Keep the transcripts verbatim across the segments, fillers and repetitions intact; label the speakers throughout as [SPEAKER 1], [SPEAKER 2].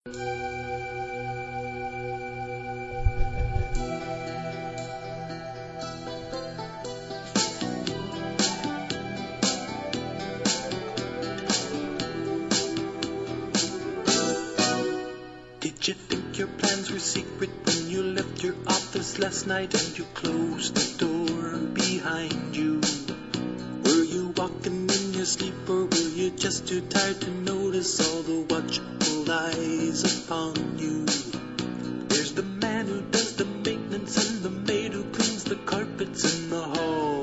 [SPEAKER 1] Did you think your plans were secret when you left your office last night and you closed the door behind you? Were you walking in your sleep, or were you just too tired to notice all the watchful eyes upon you? There's the man who does the maintenance and the maid who cleans the carpets in the hall,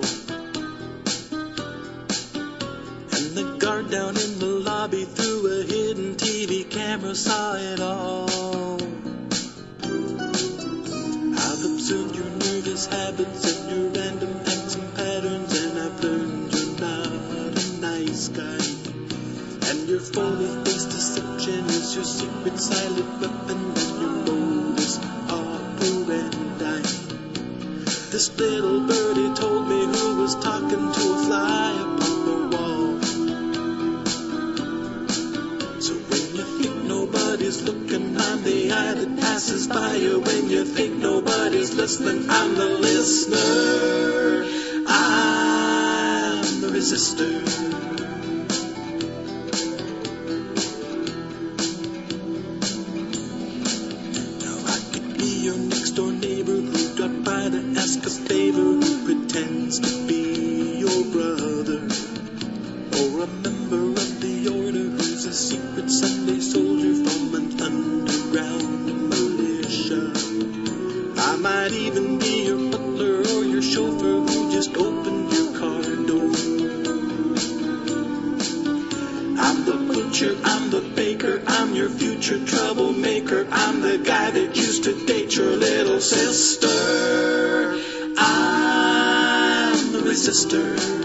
[SPEAKER 1] and the guard down in the lobby through a hidden T V camera saw it all. I've observed your nervous habits and your random acts and patterns, and I've learned you're not a nice guy. And your phony-face deception is your secret silent weapon and your modus operandi. This little birdie told me who was talking to a fly upon the wall. So when you think nobody's looking, I'm the eye that passes by you. When you think nobody's listening, I'm the listener. I'm the resistor. Now I could be your next door neighbor who dropped by to ask a favor, who pretends to be your brother, or a member of the order who's a secret Sunday soldier from an underground militia. I might even be your butler or your chauffeur who just opened your car door. I'm the butcher, I'm the baker, I'm your future troublemaker. I'm the guy that used to date your little sister. I'm the resistor.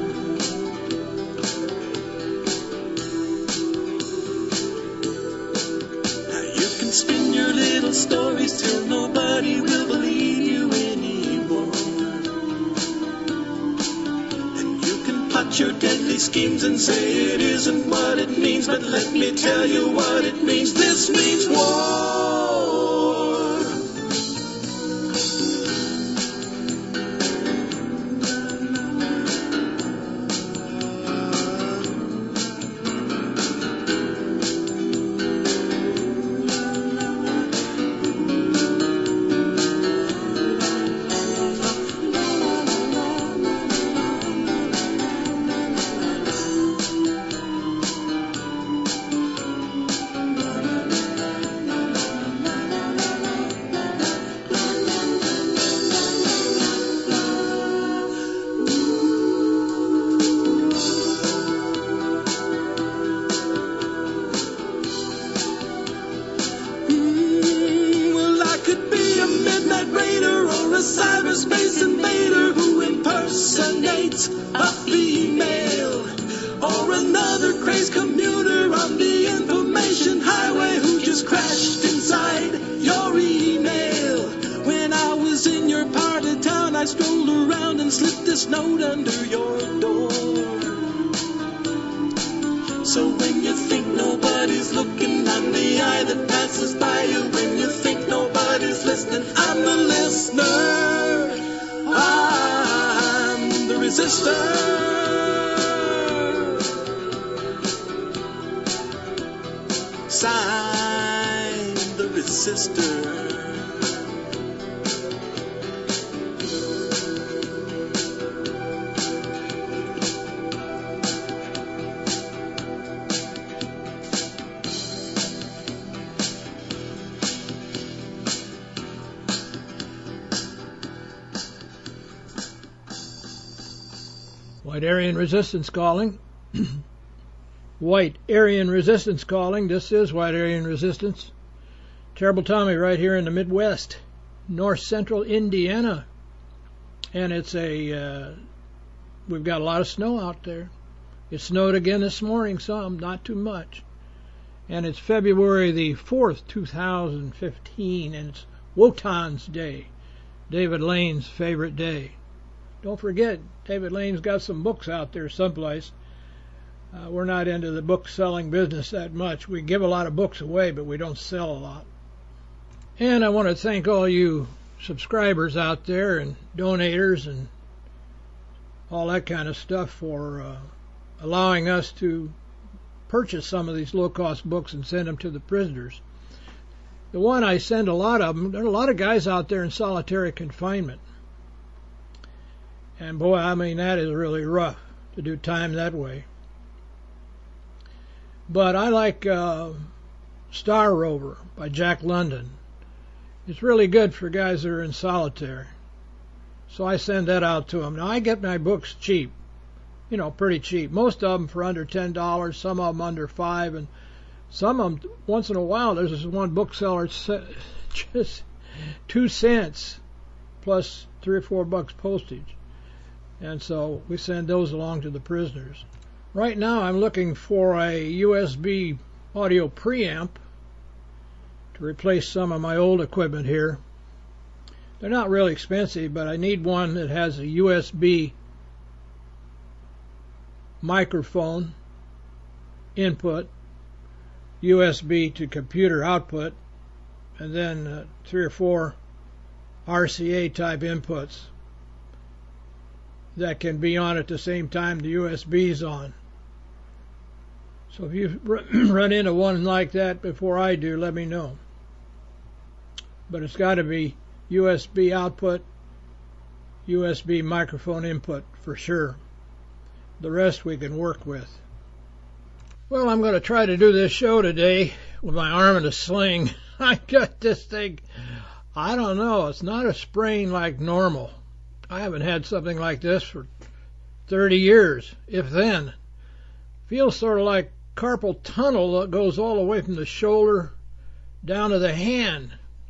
[SPEAKER 1] Spin your little stories till nobody will believe you anymore. And you can plot your deadly schemes and say it isn't what it means, but let me tell you what it means. This means war. Sign the resistor.
[SPEAKER 2] White Aryan Resistance calling. White Aryan Resistance calling. This is White Aryan Resistance. Terrible Tommy right here in the Midwest, north central Indiana. And it's a, uh, we've got a lot of snow out there. It snowed again this morning, some, not too much. And it's February the fourth, two thousand fifteen, and it's Wotan's Day, David Lane's favorite day. Don't forget, David Lane's got some books out there someplace. Uh, we're not into the book selling business that much. We give a lot of books away, but we don't sell a lot. And I want to thank all you subscribers out there and donators and all that kind of stuff for uh, allowing us to purchase some of these low-cost books and send them to the prisoners. The one I send a lot of them, there are a lot of guys out there in solitary confinement. And boy, I mean, that is really rough to do time that way. But I like uh, Star Rover by Jack London. It's really good for guys that are in solitary. So I send that out to them. Now, I get my books cheap, you know, pretty cheap. Most of them for under ten dollars, some of them under five dollars, and some of them, once in a while, there's this one bookseller, just two cents plus three or four bucks postage. And so we send those along to the prisoners. Right now I'm looking for a U S B audio preamp to replace some of my old equipment here. They're not really expensive, but I need one that has a U S B microphone input, U S B to computer output, and then uh, three or four R C A type inputs that can be on at the same time the U S B is on. So if you run into one like that before I do, let me know. But it's got to be U S B output, U S B microphone input for sure. The rest we can work with. Well, I'm going to try to do this show today with my arm in a sling. I got this thing, I don't know, it's not a sprain like normal. I haven't had something like this for thirty years, if then. Feels sort of like carpal tunnel that goes all the way from the shoulder down to the hand.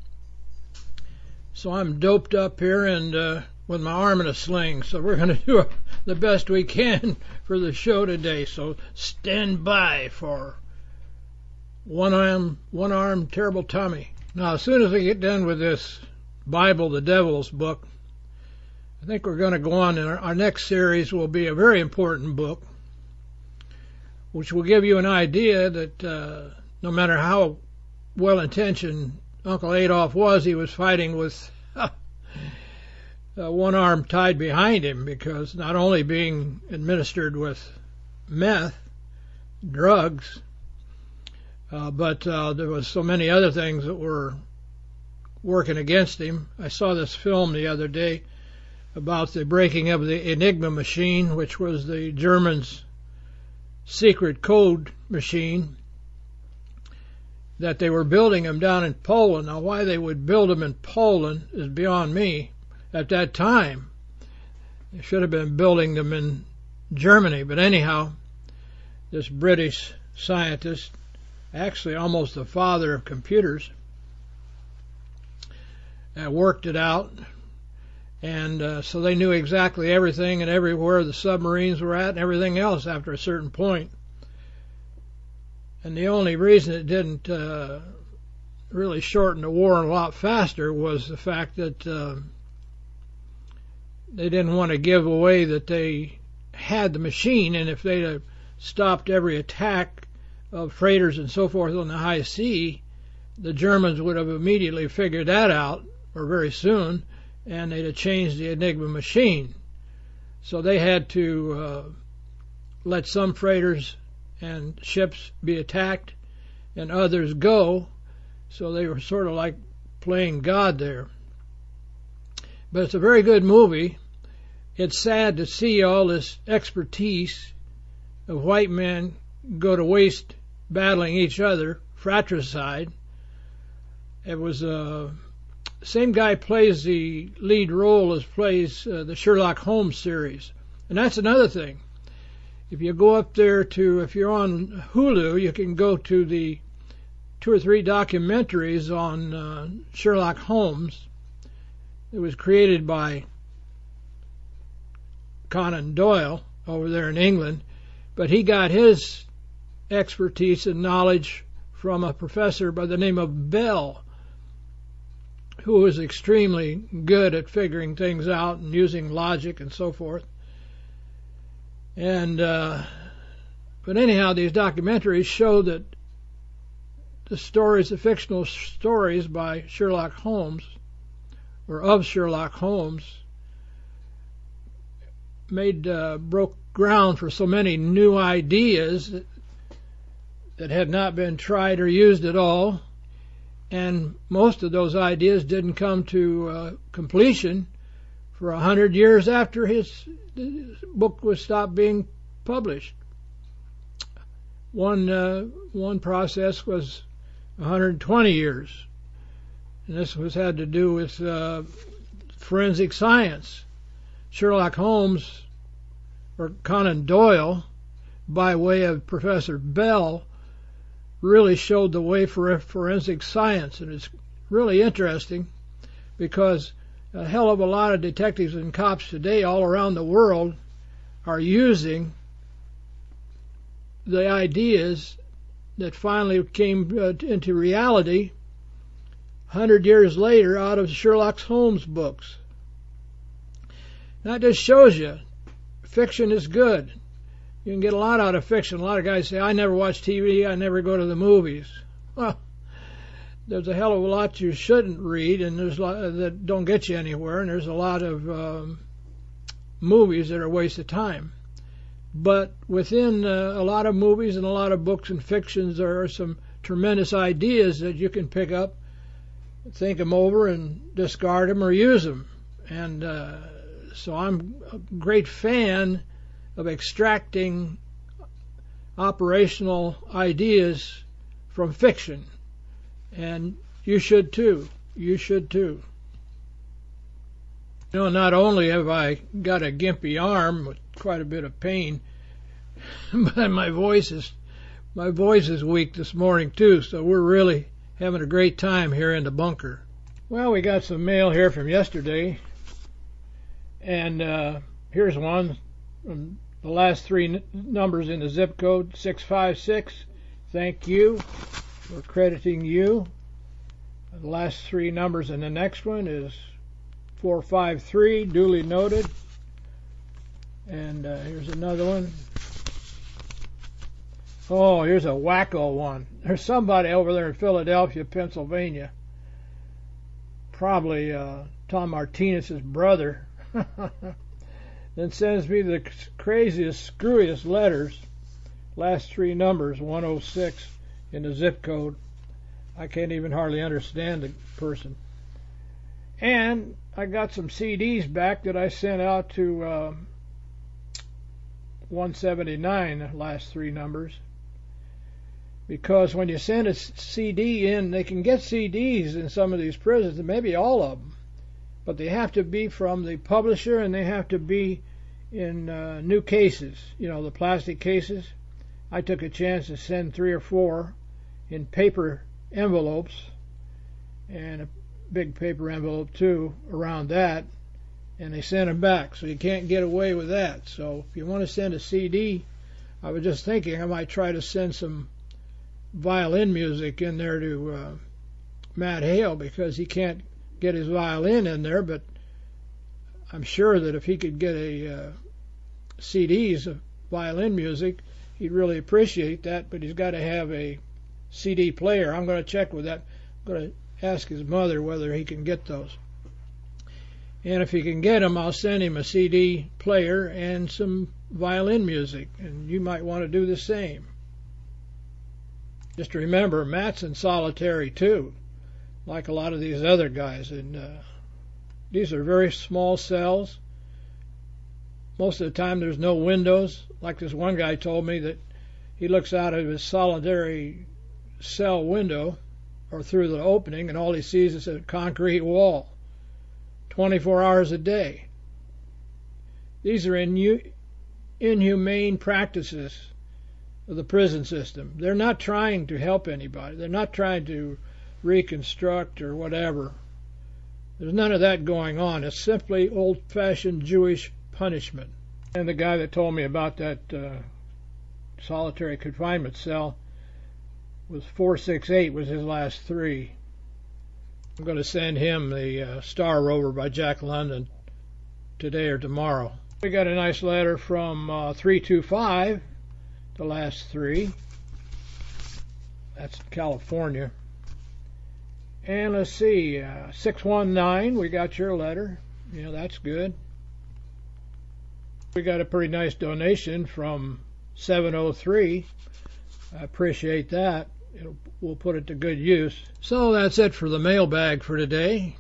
[SPEAKER 2] So I'm doped up here and uh, with my arm in a sling. So we're going to do the best we can for the show today. So stand by for one arm, one arm, terrible Tommy. Now, as soon as we get done with this Bible, the Devil's book, I think we're going to go on, and our, our next series will be a very important book, which will give you an idea that uh, no matter how well-intentioned Uncle Adolf was, he was fighting with uh, one arm tied behind him, because not only being administered with meth, drugs, uh, but uh, there was so many other things that were working against him. I saw this film the other day about the breaking of the Enigma machine, which was the Germans' secret code machine, that they were building them down in Poland. Now, why they would build them in Poland is beyond me. At that time, they should have been building them in Germany. But anyhow, this British scientist, actually almost the father of computers, uh, worked it out. And uh, so they knew exactly everything and everywhere the submarines were at and everything else after a certain point. And the only reason it didn't uh, really shorten the war a lot faster was the fact that uh, they didn't want to give away that they had the machine, and if they'd have stopped every attack of freighters and so forth on the high sea, the Germans would have immediately figured that out, or very soon, and they'd have changed the Enigma machine. So they had to uh, let some freighters and ships be attacked and others go. So they were sort of like playing God there. But it's a very good movie. It's sad to see all this expertise of white men go to waste battling each other, fratricide. It was uh, same guy plays the lead role as plays uh, the Sherlock Holmes series. And that's another thing. If you go up there to, if you're on Hulu, you can go to the two or three documentaries on uh, Sherlock Holmes. It was created by Conan Doyle over there in England, but he got his expertise and knowledge from a professor by the name of Bell, who was extremely good at figuring things out and using logic and so forth. And uh, But anyhow, these documentaries show that the stories, the fictional stories by Sherlock Holmes, or of Sherlock Holmes, made uh, broke ground for so many new ideas that, that had not been tried or used at all, and most of those ideas didn't come to uh, completion for a hundred years after his, his book was stopped being published. One uh, one process was one hundred twenty years, and this was had to do with uh, forensic science. Sherlock Holmes, or Conan Doyle, by way of Professor Bell, really showed the way for forensic science, and it's really interesting because a hell of a lot of detectives and cops today all around the world are using the ideas that finally came uh, into reality a hundred years later out of Sherlock Holmes books. That just shows you fiction is good. You can get a lot out of fiction. A lot of guys say, I never watch T V, I never go to the movies. Well, there's a hell of a lot you shouldn't read, and there's a lot that don't get you anywhere, and there's a lot of um, movies that are a waste of time. But within uh, a lot of movies and a lot of books and fictions, there are some tremendous ideas that you can pick up, think them over, and discard them or use them. And uh, so I'm a great fan of extracting operational ideas from fiction. And you should too. You should too. You know, not only have I got a gimpy arm with quite a bit of pain, but my voice is my voice is weak this morning too, so we're really having a great time here in the bunker. Well, we got some mail here from yesterday, and uh, here's one. Um, the last three n- numbers in the zip code, six five six. Thank you. We're crediting you. The last three numbers in the next one is four five three, duly noted. And uh, here's another one. Oh, here's a wacko one. There's somebody over there in Philadelphia, Pennsylvania. Probably uh, Tom Martinez's brother. Then sends me the craziest, screwiest letters. Last three numbers, one oh six in the zip code. I can't even hardly understand the person. And I got some C Ds back that I sent out to uh, one seventy-nine, the last three numbers. Because when you send a C D in, they can get C Ds in some of these prisons, and maybe all of them. But they have to be from the publisher, and they have to be in uh, new cases, you know, the plastic cases. I took a chance to send three or four in paper envelopes, and a big paper envelope too around that, and they sent them back, so you can't get away with that. So if you want to send a C D, I was just thinking I might try to send some violin music in there to uh, Matt Hale, because he can't get his violin in there, but I'm sure that if he could get a uh, C Ds of violin music, he'd really appreciate that. But he's got to have a C D player. I'm going to check with that. I'm going to ask his mother whether he can get those. And if he can get them, I'll send him a C D player and some violin music, and you might want to do the same. Just remember, Matt's in solitary too, like a lot of these other guys, and uh, these are very small cells. Most of the time there's no windows. Like this one guy told me that he looks out of his solitary cell window or through the opening, and all he sees is a concrete wall twenty-four hours a day. These are inu- inhumane practices of the prison system. They're not trying to help anybody. They're not trying to reconstruct or whatever. There's none of that going on. It's simply old-fashioned Jewish punishment. And the guy that told me about that uh, solitary confinement cell was four six eight was his last three. I'm going to send him the uh, Star Rover by Jack London today or tomorrow. We got a nice letter from uh, three two five. the last three. That's California. And let's see, uh, six one nine, we got your letter. Yeah, that's good. We got a pretty nice donation from seven oh three. I appreciate that. It'll, we'll put it to good use. So that's it for the mailbag for today.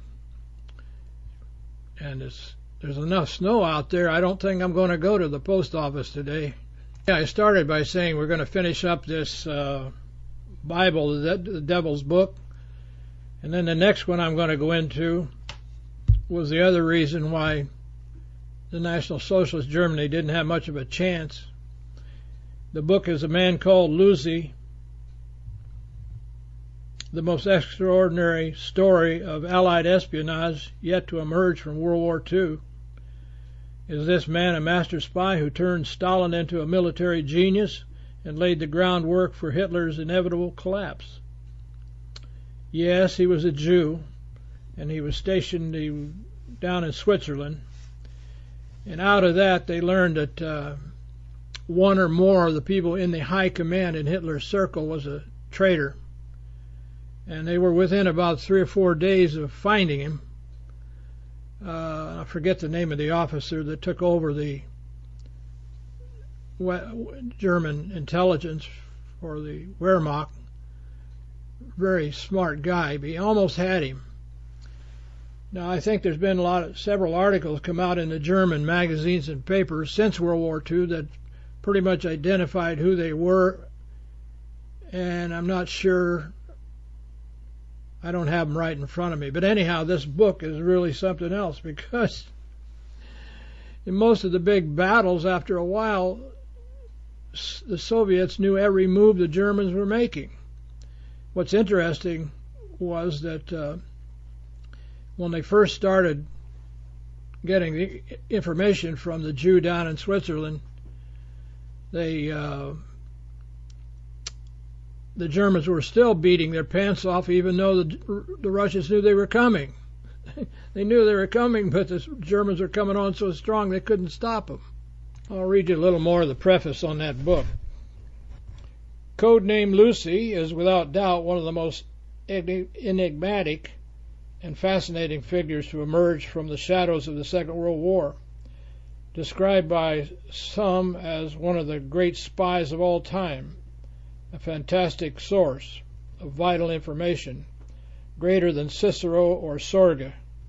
[SPEAKER 2] And it's, there's enough snow out there, I don't think I'm going to go to the post office today. Yeah, I started by saying we're going to finish up this uh, Bible, the, the Devil's Book. And then the next one I'm going to go into was the other reason why the National Socialist Germany didn't have much of a chance. The book is A Man Called Lucy, the most extraordinary story of Allied espionage yet to emerge from World War Two. Is this man a master spy who turned Stalin into a military genius and laid the groundwork for Hitler's inevitable collapse? Yes, he was a Jew, and he was stationed down in Switzerland. And out of that, they learned that uh, one or more of the people in the high command in Hitler's circle was a traitor. And they were within about three or four days of finding him. Uh, I forget the name of the officer that took over the German intelligence for the Wehrmacht. Very smart guy, but he almost had him. Now, I think there's been a lot of several articles come out in the German magazines and papers since World War Two that pretty much identified who they were, and I'm not sure. I don't have them right in front of me. But anyhow, this book is really something else, because in most of the big battles, after a while, the Soviets knew every move the Germans were making. What's interesting was that uh, when they first started getting the information from the Jew down in Switzerland, they uh, the Germans were still beating their pants off, even though the, the Russians knew they were coming. They knew they were coming, but the Germans were coming on so strong they couldn't stop them. I'll read you a little more of the preface on that book. Codename Lucy is without doubt one of the most enigmatic and fascinating figures to emerge from the shadows of the Second World War. Described by some as one of the great spies of all time, a fantastic source of vital information, greater than Cicero or Sorge,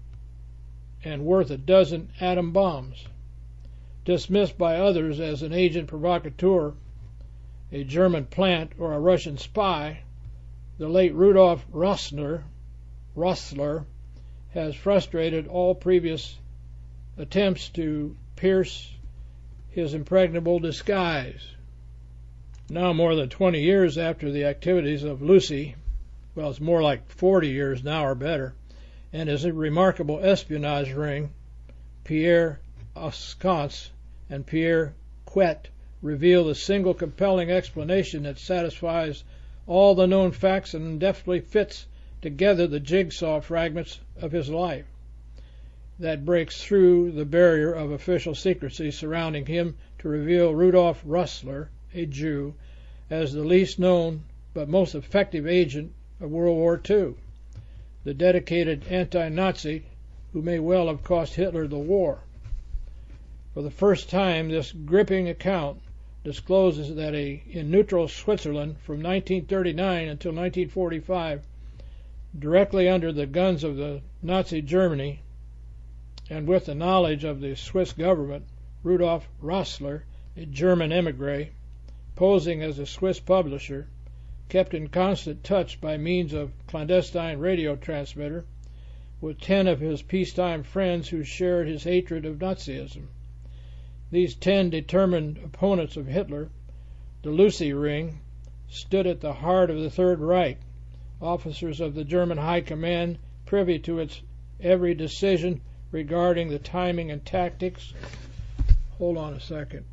[SPEAKER 2] and worth a dozen atom bombs. Dismissed by others as an agent provocateur, a German plant, or a Russian spy, the late Rudolf Rossler, Rossler has frustrated all previous attempts to pierce his impregnable disguise. Now, more than twenty years after the activities of Lucy, well, it's more like forty years now or better, and his remarkable espionage ring, Pierre Oscance and Pierre Quet, reveal the single compelling explanation that satisfies all the known facts and deftly fits together the jigsaw fragments of his life, that breaks through the barrier of official secrecy surrounding him to reveal Rudolf Rossler, a Jew, as the least known but most effective agent of World War Two, the dedicated anti-Nazi who may well have cost Hitler the war. For the first time, this gripping account discloses that a, in neutral Switzerland from nineteen thirty-nine until nineteen forty-five, directly under the guns of the Nazi Germany, and with the knowledge of the Swiss government, Rudolf Rossler, a German emigre, posing as a Swiss publisher, kept in constant touch by means of clandestine radio transmitter with ten of his peacetime friends who shared his hatred of Nazism. These ten determined opponents of Hitler, the Lucy Ring, stood at the heart of the Third Reich, officers of the German High Command privy to its every decision regarding the timing and tactics. Hold on a second.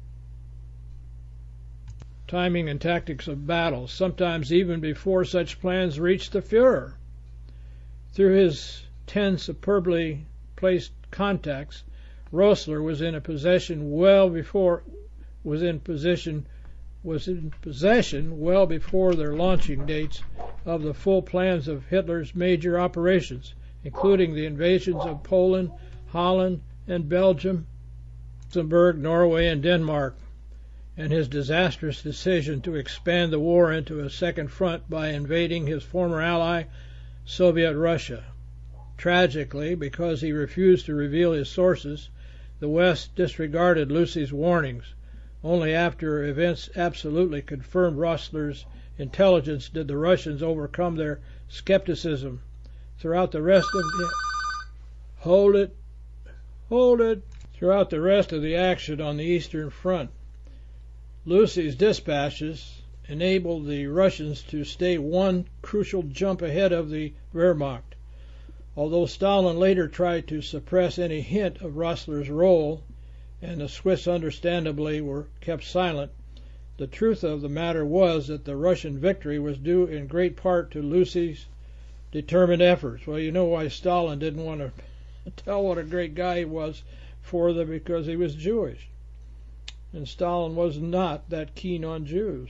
[SPEAKER 2] Timing and tactics of battles, sometimes even before such plans reached the Führer. Through his ten superbly placed contacts, Rossler was in a possession well before was in position was in possession well before their launching dates of the full plans of Hitler's major operations, including the invasions of Poland, Holland, and Belgium, Luxembourg, Norway, and Denmark, and his disastrous decision to expand the war into a second front by invading his former ally, Soviet Russia. Tragically, because he refused to reveal his sources, the West disregarded Lucy's warnings. Only after events absolutely confirmed Roessler's intelligence did the Russians overcome their skepticism. Throughout the rest of the hold it, hold it. Throughout the rest of the action on the Eastern Front, Lucy's dispatches enabled the Russians to stay one crucial jump ahead of the Wehrmacht. Although Stalin later tried to suppress any hint of Roessler's role, and the Swiss understandably were kept silent, the truth of the matter was that the Russian victory was due in great part to Lucy's determined efforts. Well, you know why Stalin didn't want to tell what a great guy he was for them, because he was Jewish. And Stalin was not that keen on Jews.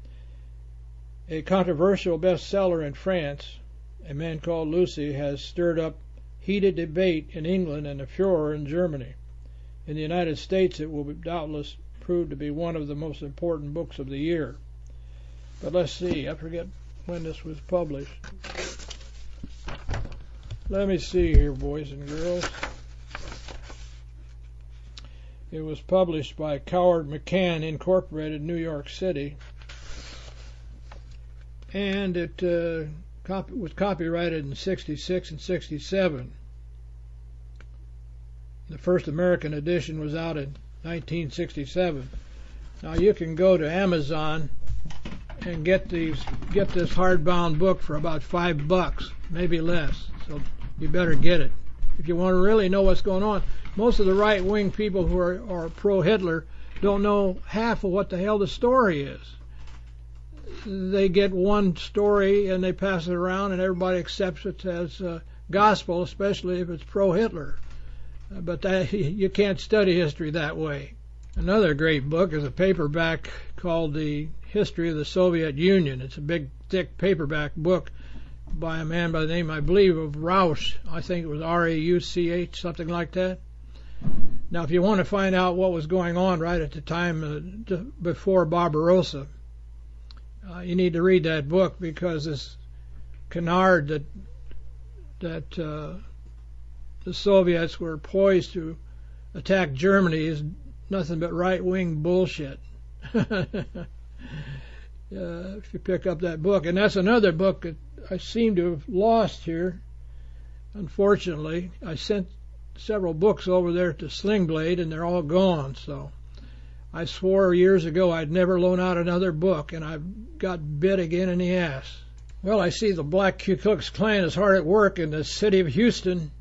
[SPEAKER 2] A controversial bestseller in France, A Man Called Lucy, has stirred up heated debate in England and a furor in Germany. In the United States, it will doubtless prove to be one of the most important books of the year. But let's see, I forget when this was published. Let me see here, boys and girls. It was published by Coward McCann Incorporated, New York City, and it uh, copy, was copyrighted in sixty-six and sixty-seven. The first American edition was out in nineteen sixty-seven. Now you can go to Amazon and get these, get this hardbound book for about five bucks, maybe less. So you better get it if you want to really know what's going on. Most of the right-wing people who are, are pro-Hitler don't know half of what the hell the story is. They get one story and they pass it around, and everybody accepts it as uh, gospel, especially if it's pro-Hitler. Uh, but that, you can't study history that way. Another great book is a paperback called The History of the Soviet Union. It's a big, thick paperback book by a man by the name, I believe, of Rauch. I think it was R A U C H, something like that. Now, if you want to find out what was going on right at the time uh, before Barbarossa, uh, you need to read that book, because this canard that that uh, the Soviets were poised to attack Germany is nothing but right-wing bullshit. uh, if you pick up that book, and that's another book that I seem to have lost here, unfortunately. I sent several books over there to Sling Blade, and they're all gone. So I swore years ago I'd never loan out another book, and I've got bit again in the ass. Well, I see the Black Ku Klux Klan is hard at work in the city of Houston.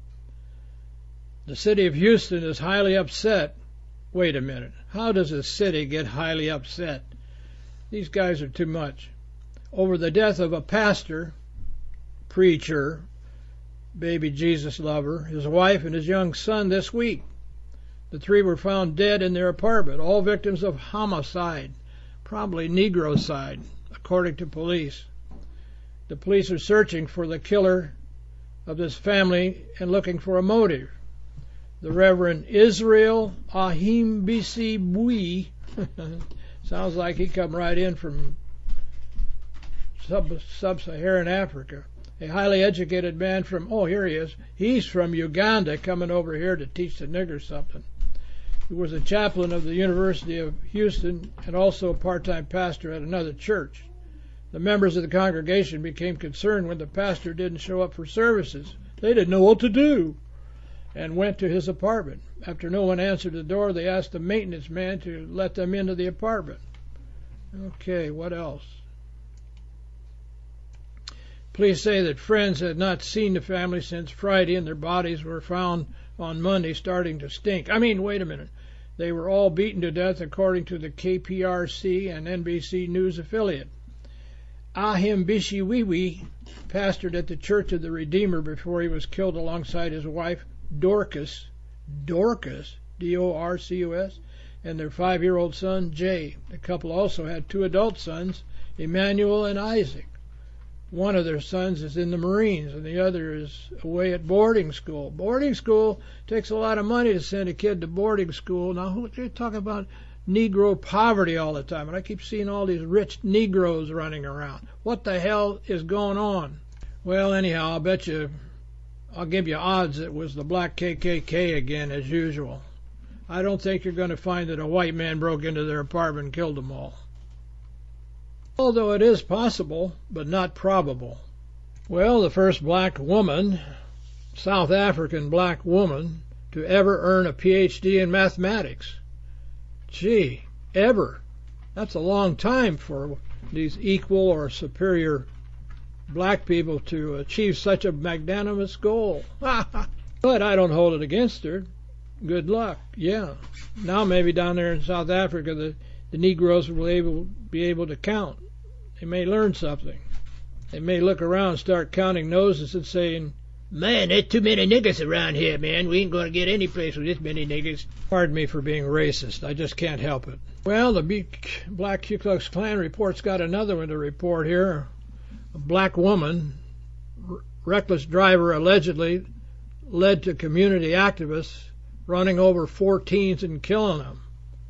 [SPEAKER 2] The city of Houston is highly upset. Wait a minute. How does a city get highly upset? These guys are too much. Over the death of a pastor, preacher, baby Jesus lover, his wife, and his young son this week. The three were found dead in their apartment, all victims of homicide, probably negrocide, according to police. The police are searching for the killer of this family and looking for a motive. The Reverend Israel Ahimbisi-Bui, sounds like he come right in from sub, sub-Saharan Africa. A highly educated man from, oh, here he is. He's from Uganda, coming over here to teach the niggers something. He was a chaplain of the University of Houston and also a part-time pastor at another church. The members of the congregation became concerned when the pastor didn't show up for services. They didn't know what to do and went to his apartment. After no one answered the door, they asked the maintenance man to let them into the apartment. Okay, what else? Police say that friends had not seen the family since Friday, and their bodies were found on Monday starting to stink. I mean, wait a minute. They were all beaten to death, according to the K P R C and N B C News affiliate. Ahimbisi-Bui pastored at the Church of the Redeemer before he was killed alongside his wife, Dorcas, Dorcas, D O R C U S, and their five-year-old son, Jay. The couple also had two adult sons, Emmanuel and Isaac. One of their sons is in the Marines, and the other is away at boarding school. Boarding school takes a lot of money to send a kid to boarding school. Now, who, they're talking about Negro poverty all the time, and I keep seeing all these rich Negroes running around. What the hell is going on? Well, anyhow, I'll bet you, I'll give you odds it was the black K K K again, as usual. I don't think you're going to find that a white man broke into their apartment and killed them all. Although it is possible, but not probable. Well, the first black woman, South African black woman, to ever earn a P H D in mathematics. Gee, ever. That's a long time for these equal or superior black people to achieve such a magnanimous goal. But I don't hold it against her. Good luck. Yeah. Now maybe down there in South Africa the, the Negroes will able, be able to count. They may learn something. They may look around and start counting noses and saying, "Man, there's too many niggers around here, man. We ain't going to get any place with this many niggers." Pardon me for being racist. I just can't help it. Well, the Black Ku Klux Klan report's got another one to report here. A black woman, r- reckless driver allegedly led to community activists running over four teens and killing them.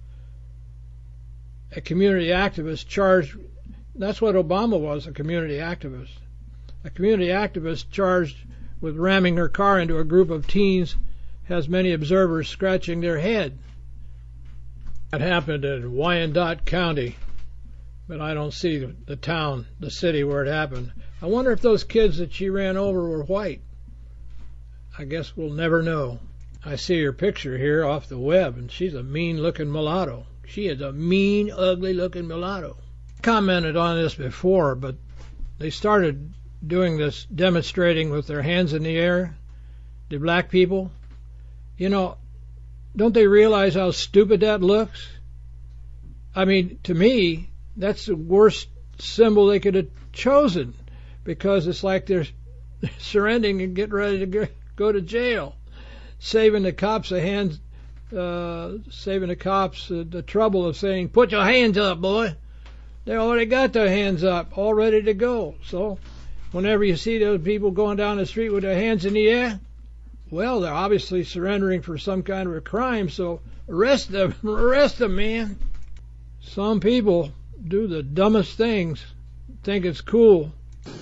[SPEAKER 2] A community activist charged, that's what Obama was, a community activist. A community activist charged with ramming her car into a group of teens has many observers scratching their head. That happened in Wyandotte County, but I don't see the, the town, the city where it happened. I wonder if those kids that she ran over were white. I guess we'll never know. I see her picture here off the web, and she's a mean-looking mulatto. She is a mean, ugly-looking mulatto. I commented on this before, but they started doing this demonstrating with their hands in the air, the black people. You know, don't they realize how stupid that looks? I mean, to me, that's the worst symbol they could have chosen, because it's like they're surrendering and getting ready to go to jail, saving the cops the hands, uh, saving the cops uh, the trouble of saying, "Put your hands up, boy." They already got their hands up, all ready to go. So whenever you see those people going down the street with their hands in the air, well, they're obviously surrendering for some kind of a crime, so arrest them, arrest them, man. Some people do the dumbest things, think it's cool.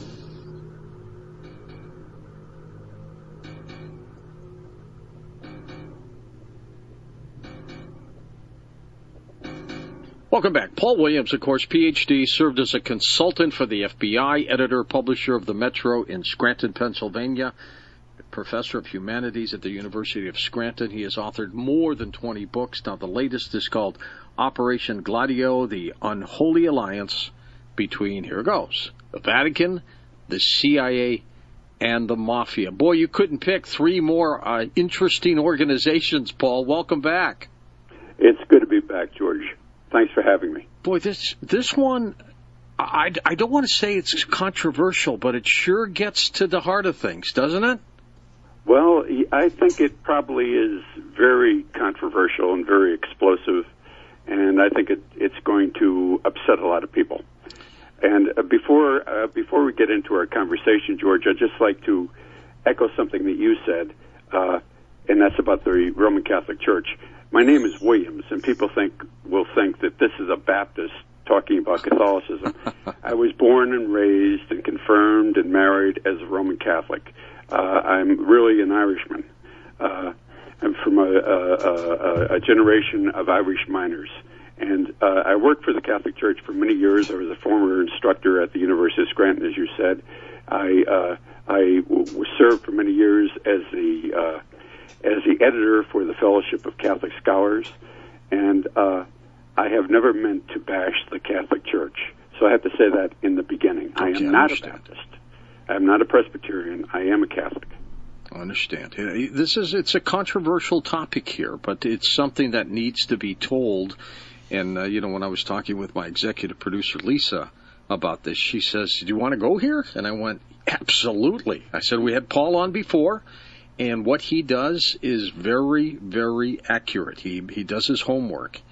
[SPEAKER 3] Welcome back. Paul Williams, of course, P H D, served as a consultant for the F B I, editor, publisher of the Metro in Scranton, Pennsylvania, professor of humanities at the University of Scranton. He has authored more than twenty books. Now, the latest is called Operation Gladio, the Unholy Alliance Between, here it goes, the Vatican, the C I A, and the Mafia. Boy, you couldn't pick three more uh, interesting organizations, Paul. Welcome back.
[SPEAKER 4] It's good to be back, George. Thanks for having me.
[SPEAKER 3] Boy, this this one, I, I don't want to say it's controversial, but it sure gets to the heart of things, doesn't it?
[SPEAKER 4] Well, I think it probably is very controversial and very explosive, and I think it, it's going to upset a lot of people. And uh, before uh, before we get into our conversation, George, I'd just like to echo something that you said, uh, and that's about the Roman Catholic Church. My name is Williams, and people think will think that this is a Baptist talking about Catholicism. I was born and raised and confirmed and married as a Roman Catholic. Uh, I'm really an Irishman. Uh, I'm from a, a, a, a generation of Irish miners, and uh, I worked for the Catholic Church for many years. I was a former instructor at the University of Scranton, as you said. I uh, I w- served for many years as the uh, as the editor for the Fellowship of Catholic Scholars, and uh, I have never meant to bash the Catholic Church. So I have to say that in the beginning. I am not a Baptist. I am not a Presbyterian. I am a Catholic.
[SPEAKER 3] I understand. This is it's a controversial topic here, but it's something that needs to be told. And, uh, you know, when I was talking with my executive producer, Lisa, about this, she says, "Do you want to go here?" And I went, "Absolutely." I said, "We had Paul on before. And what he does is very, very accurate. He he does his homework.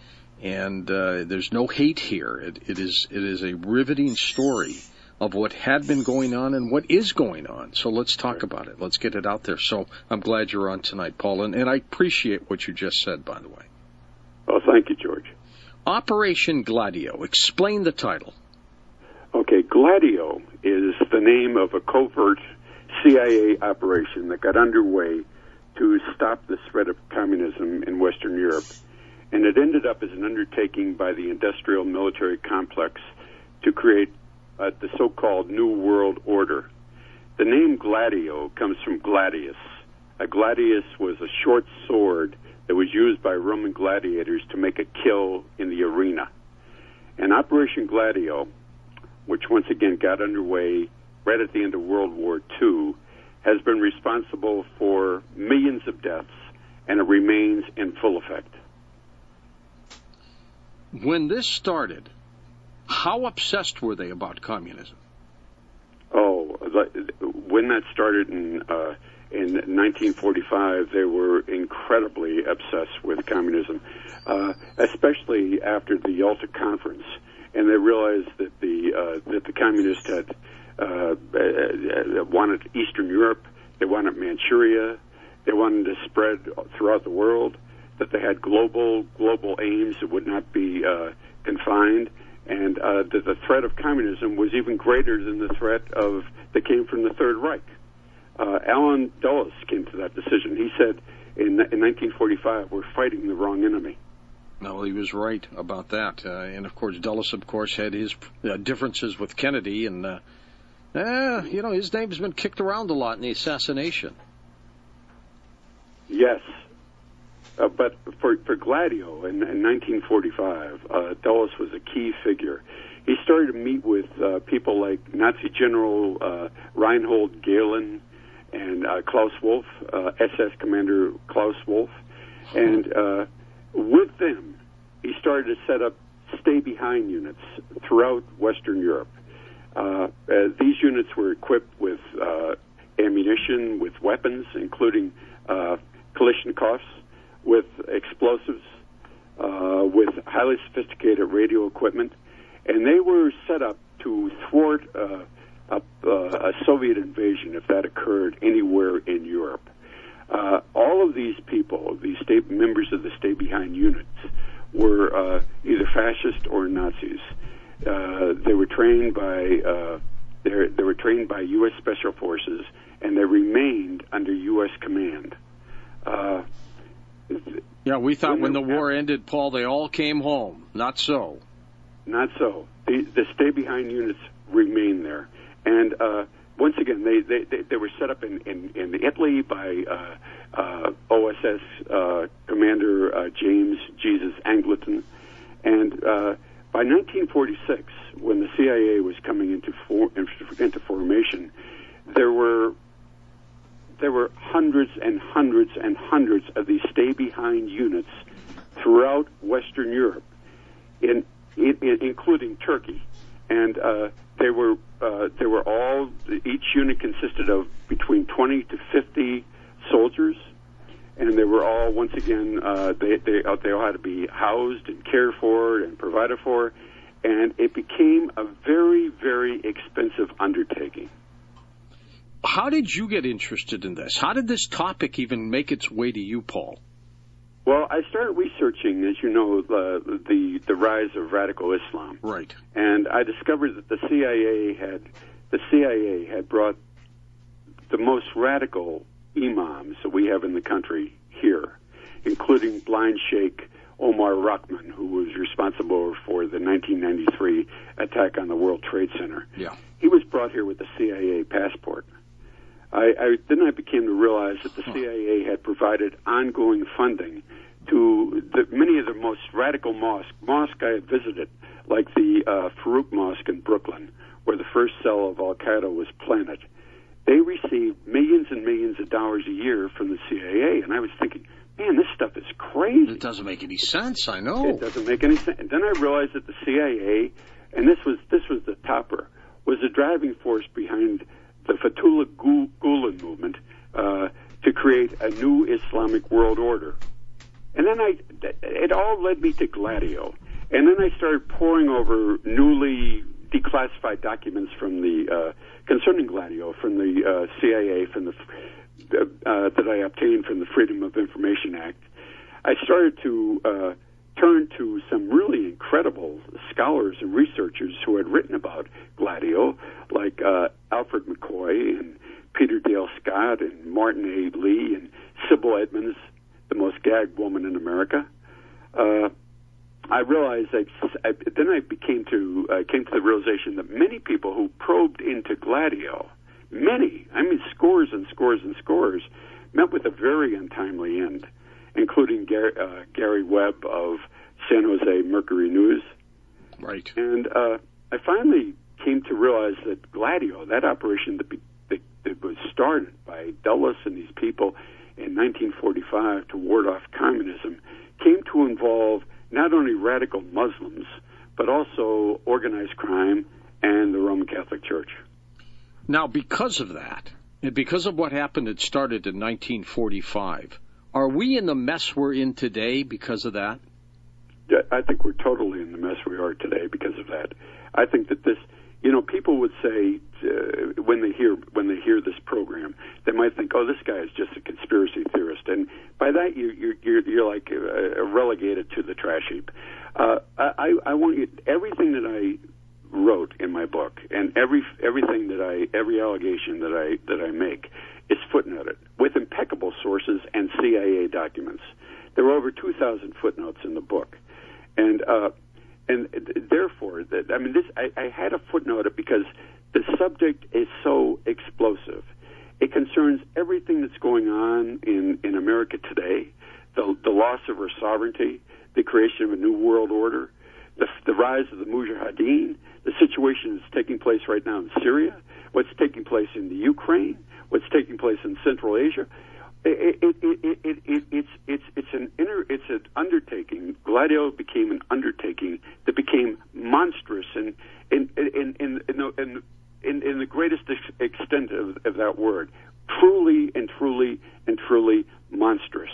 [SPEAKER 3] And uh, there's no hate here. It, it is it is a riveting story of what had been going on and what is going on. So let's talk about it. Let's get it out there. So I'm glad you're on tonight, Paul, and, and I appreciate what you just said, by the way.
[SPEAKER 4] Well, thank you, George.
[SPEAKER 3] Operation Gladio. Explain the title.
[SPEAKER 4] Okay, Gladio is the name of a covert C I A operation that got underway to stop the spread of communism in Western Europe. And it ended up as an undertaking by the industrial military complex to create uh, the so-called New World Order. The name Gladio comes from gladius. A gladius was a short sword that was used by Roman gladiators to make a kill in the arena. And Operation Gladio, which once again got underway right at the end of World War Two, has been responsible for millions of deaths, and it remains in full effect.
[SPEAKER 3] When this started, how obsessed were they about communism?
[SPEAKER 4] Oh, when that started in uh, in nineteen forty-five, they were incredibly obsessed with communism, uh, especially after the Yalta Conference, and they realized that the uh, that the communists had uh, wanted Eastern Europe, they wanted Manchuria, they wanted to spread throughout the world, that they had global global aims that would not be uh, confined, and uh, that the threat of communism was even greater than the threat of that came from the Third Reich. Uh, Alan Dulles came to that decision. He said in, in nineteen forty-five, we're fighting the wrong enemy.
[SPEAKER 3] No, he was right about that. Uh, and, of course, Dulles, of course, had his uh, differences with Kennedy, and, uh, eh, you know, his name's been kicked around a lot in the assassination.
[SPEAKER 4] Yes. Uh, but for, for Gladio in, in nineteen forty-five, uh, Dulles was a key figure. He started to meet with uh, people like Nazi General uh, Reinhold Gehlen and uh, Klaus Wolf, uh, S S Commander Klaus Wolf. And uh, with them, he started to set up stay-behind units throughout Western Europe. Uh, uh, these units were equipped with uh, ammunition, with weapons, including uh, Kalashnikovs, with explosives, uh, with highly sophisticated radio equipment, and they were set up to thwart uh, a, uh, a Soviet invasion if that occurred anywhere in Europe. Uh, all of these people, these state members of the stay-behind units, were uh, either fascist or Nazis. Uh, they were trained by uh, they they were trained by U S Special Forces, and they remained under U S command. Uh,
[SPEAKER 3] Yeah, we thought when the war ended, Paul, they all came home. Not so.
[SPEAKER 4] Not so. The, the stay-behind units remain there. And uh, once again, they, they, they, they were set up in, in, in Italy by uh, uh, O S S uh, Commander uh, James Jesus Angleton. And uh, by nineteen forty-six, when the C I A was coming into, for, into formation, there were there were hundreds and hundreds and hundreds of these stay-behind units throughout Western Europe, in, in, in including Turkey, and uh, they were uh, they were all each unit consisted of between twenty to fifty soldiers, and they were all once again uh, they they they all had to be housed and cared for and provided for, and it became a very very expensive undertaking.
[SPEAKER 3] How did you get interested in this? How did this topic even make its way to you, Paul?
[SPEAKER 4] Well, I started researching, as you know, uh, the the rise of radical Islam.
[SPEAKER 3] Right.
[SPEAKER 4] And I discovered that the C I A had the C I A had brought the most radical imams that we have in the country here, including blind Sheikh Omar Rahman, who was responsible for the nineteen ninety-three attack on the World Trade Center.
[SPEAKER 3] Yeah.
[SPEAKER 4] He was brought here with the C I A passport. I, I, then I became to realize that the huh. C I A had provided ongoing funding to the, many of the most radical mosques. Mosque I had visited, like the uh, Farouk Mosque in Brooklyn, where the first cell of Al Qaeda was planted. They received millions and millions of dollars a year from the C I A, and I was thinking, man, this stuff is crazy.
[SPEAKER 3] It doesn't make any sense. I know
[SPEAKER 4] it doesn't make any sense. And then I realized that the C I A, and this was this was the topper, was the driving force behind the Fethullah Gulen movement uh, to create a new Islamic world order. And then I, it all led me to Gladio. And then I started poring over newly declassified documents from the, uh, concerning Gladio, from the uh, C I A, from the, uh, that I obtained from the Freedom of Information Act. I started to uh, turn to some really incredible scholars and researchers who had written about Gladio, like uh, Alfred McCoy and Peter Dale Scott and Martin A. Lee and Sybil Edmonds, the most gagged woman in America. Uh, I realized I, I then I became to uh, came to the realization that many people who probed into Gladio, many, I mean scores and scores and scores, met with a very untimely end, including Gary, uh, Gary Webb of San Jose Mercury News.
[SPEAKER 3] Right.
[SPEAKER 4] And uh, I finally came to realize that Gladio, that operation that, be, that, that was started by Dulles and these people in nineteen forty-five to ward off communism, came to involve not only radical Muslims, but also organized crime and the Roman Catholic Church.
[SPEAKER 3] Now, because of that, and because of what happened, it started in nineteen forty-five, are we in the mess we're in today because of that?
[SPEAKER 4] Yeah, I think we're totally in the mess we are today because of that. I think that this, you know, people would say uh, when they hear when they hear this program, they might think, "Oh, this guy is just a conspiracy theorist," and by that you you're you're, you're like uh, relegated to the trash heap. Uh, I I want you everything that I wrote in my book and every everything that I every allegation that I that I make is footnoted with impeccable sources and C I A documents. There were over two thousand footnotes in the book, and uh, and therefore, that I mean, this I, I had to footnote it because the subject is so explosive. It concerns everything that's going on in, in America today: the the loss of our sovereignty, the creation of a new world order, the, the rise of the Mujahideen, the situation that's taking place right now in Syria, what's taking place in the Ukraine, what's taking place in Central Asia. It, it, it, it, it, it's it's it's an inner it's an undertaking. Gladio became an undertaking that became monstrous in in in in in, in, in, in the greatest extent of, of that word. Truly and truly and truly monstrous.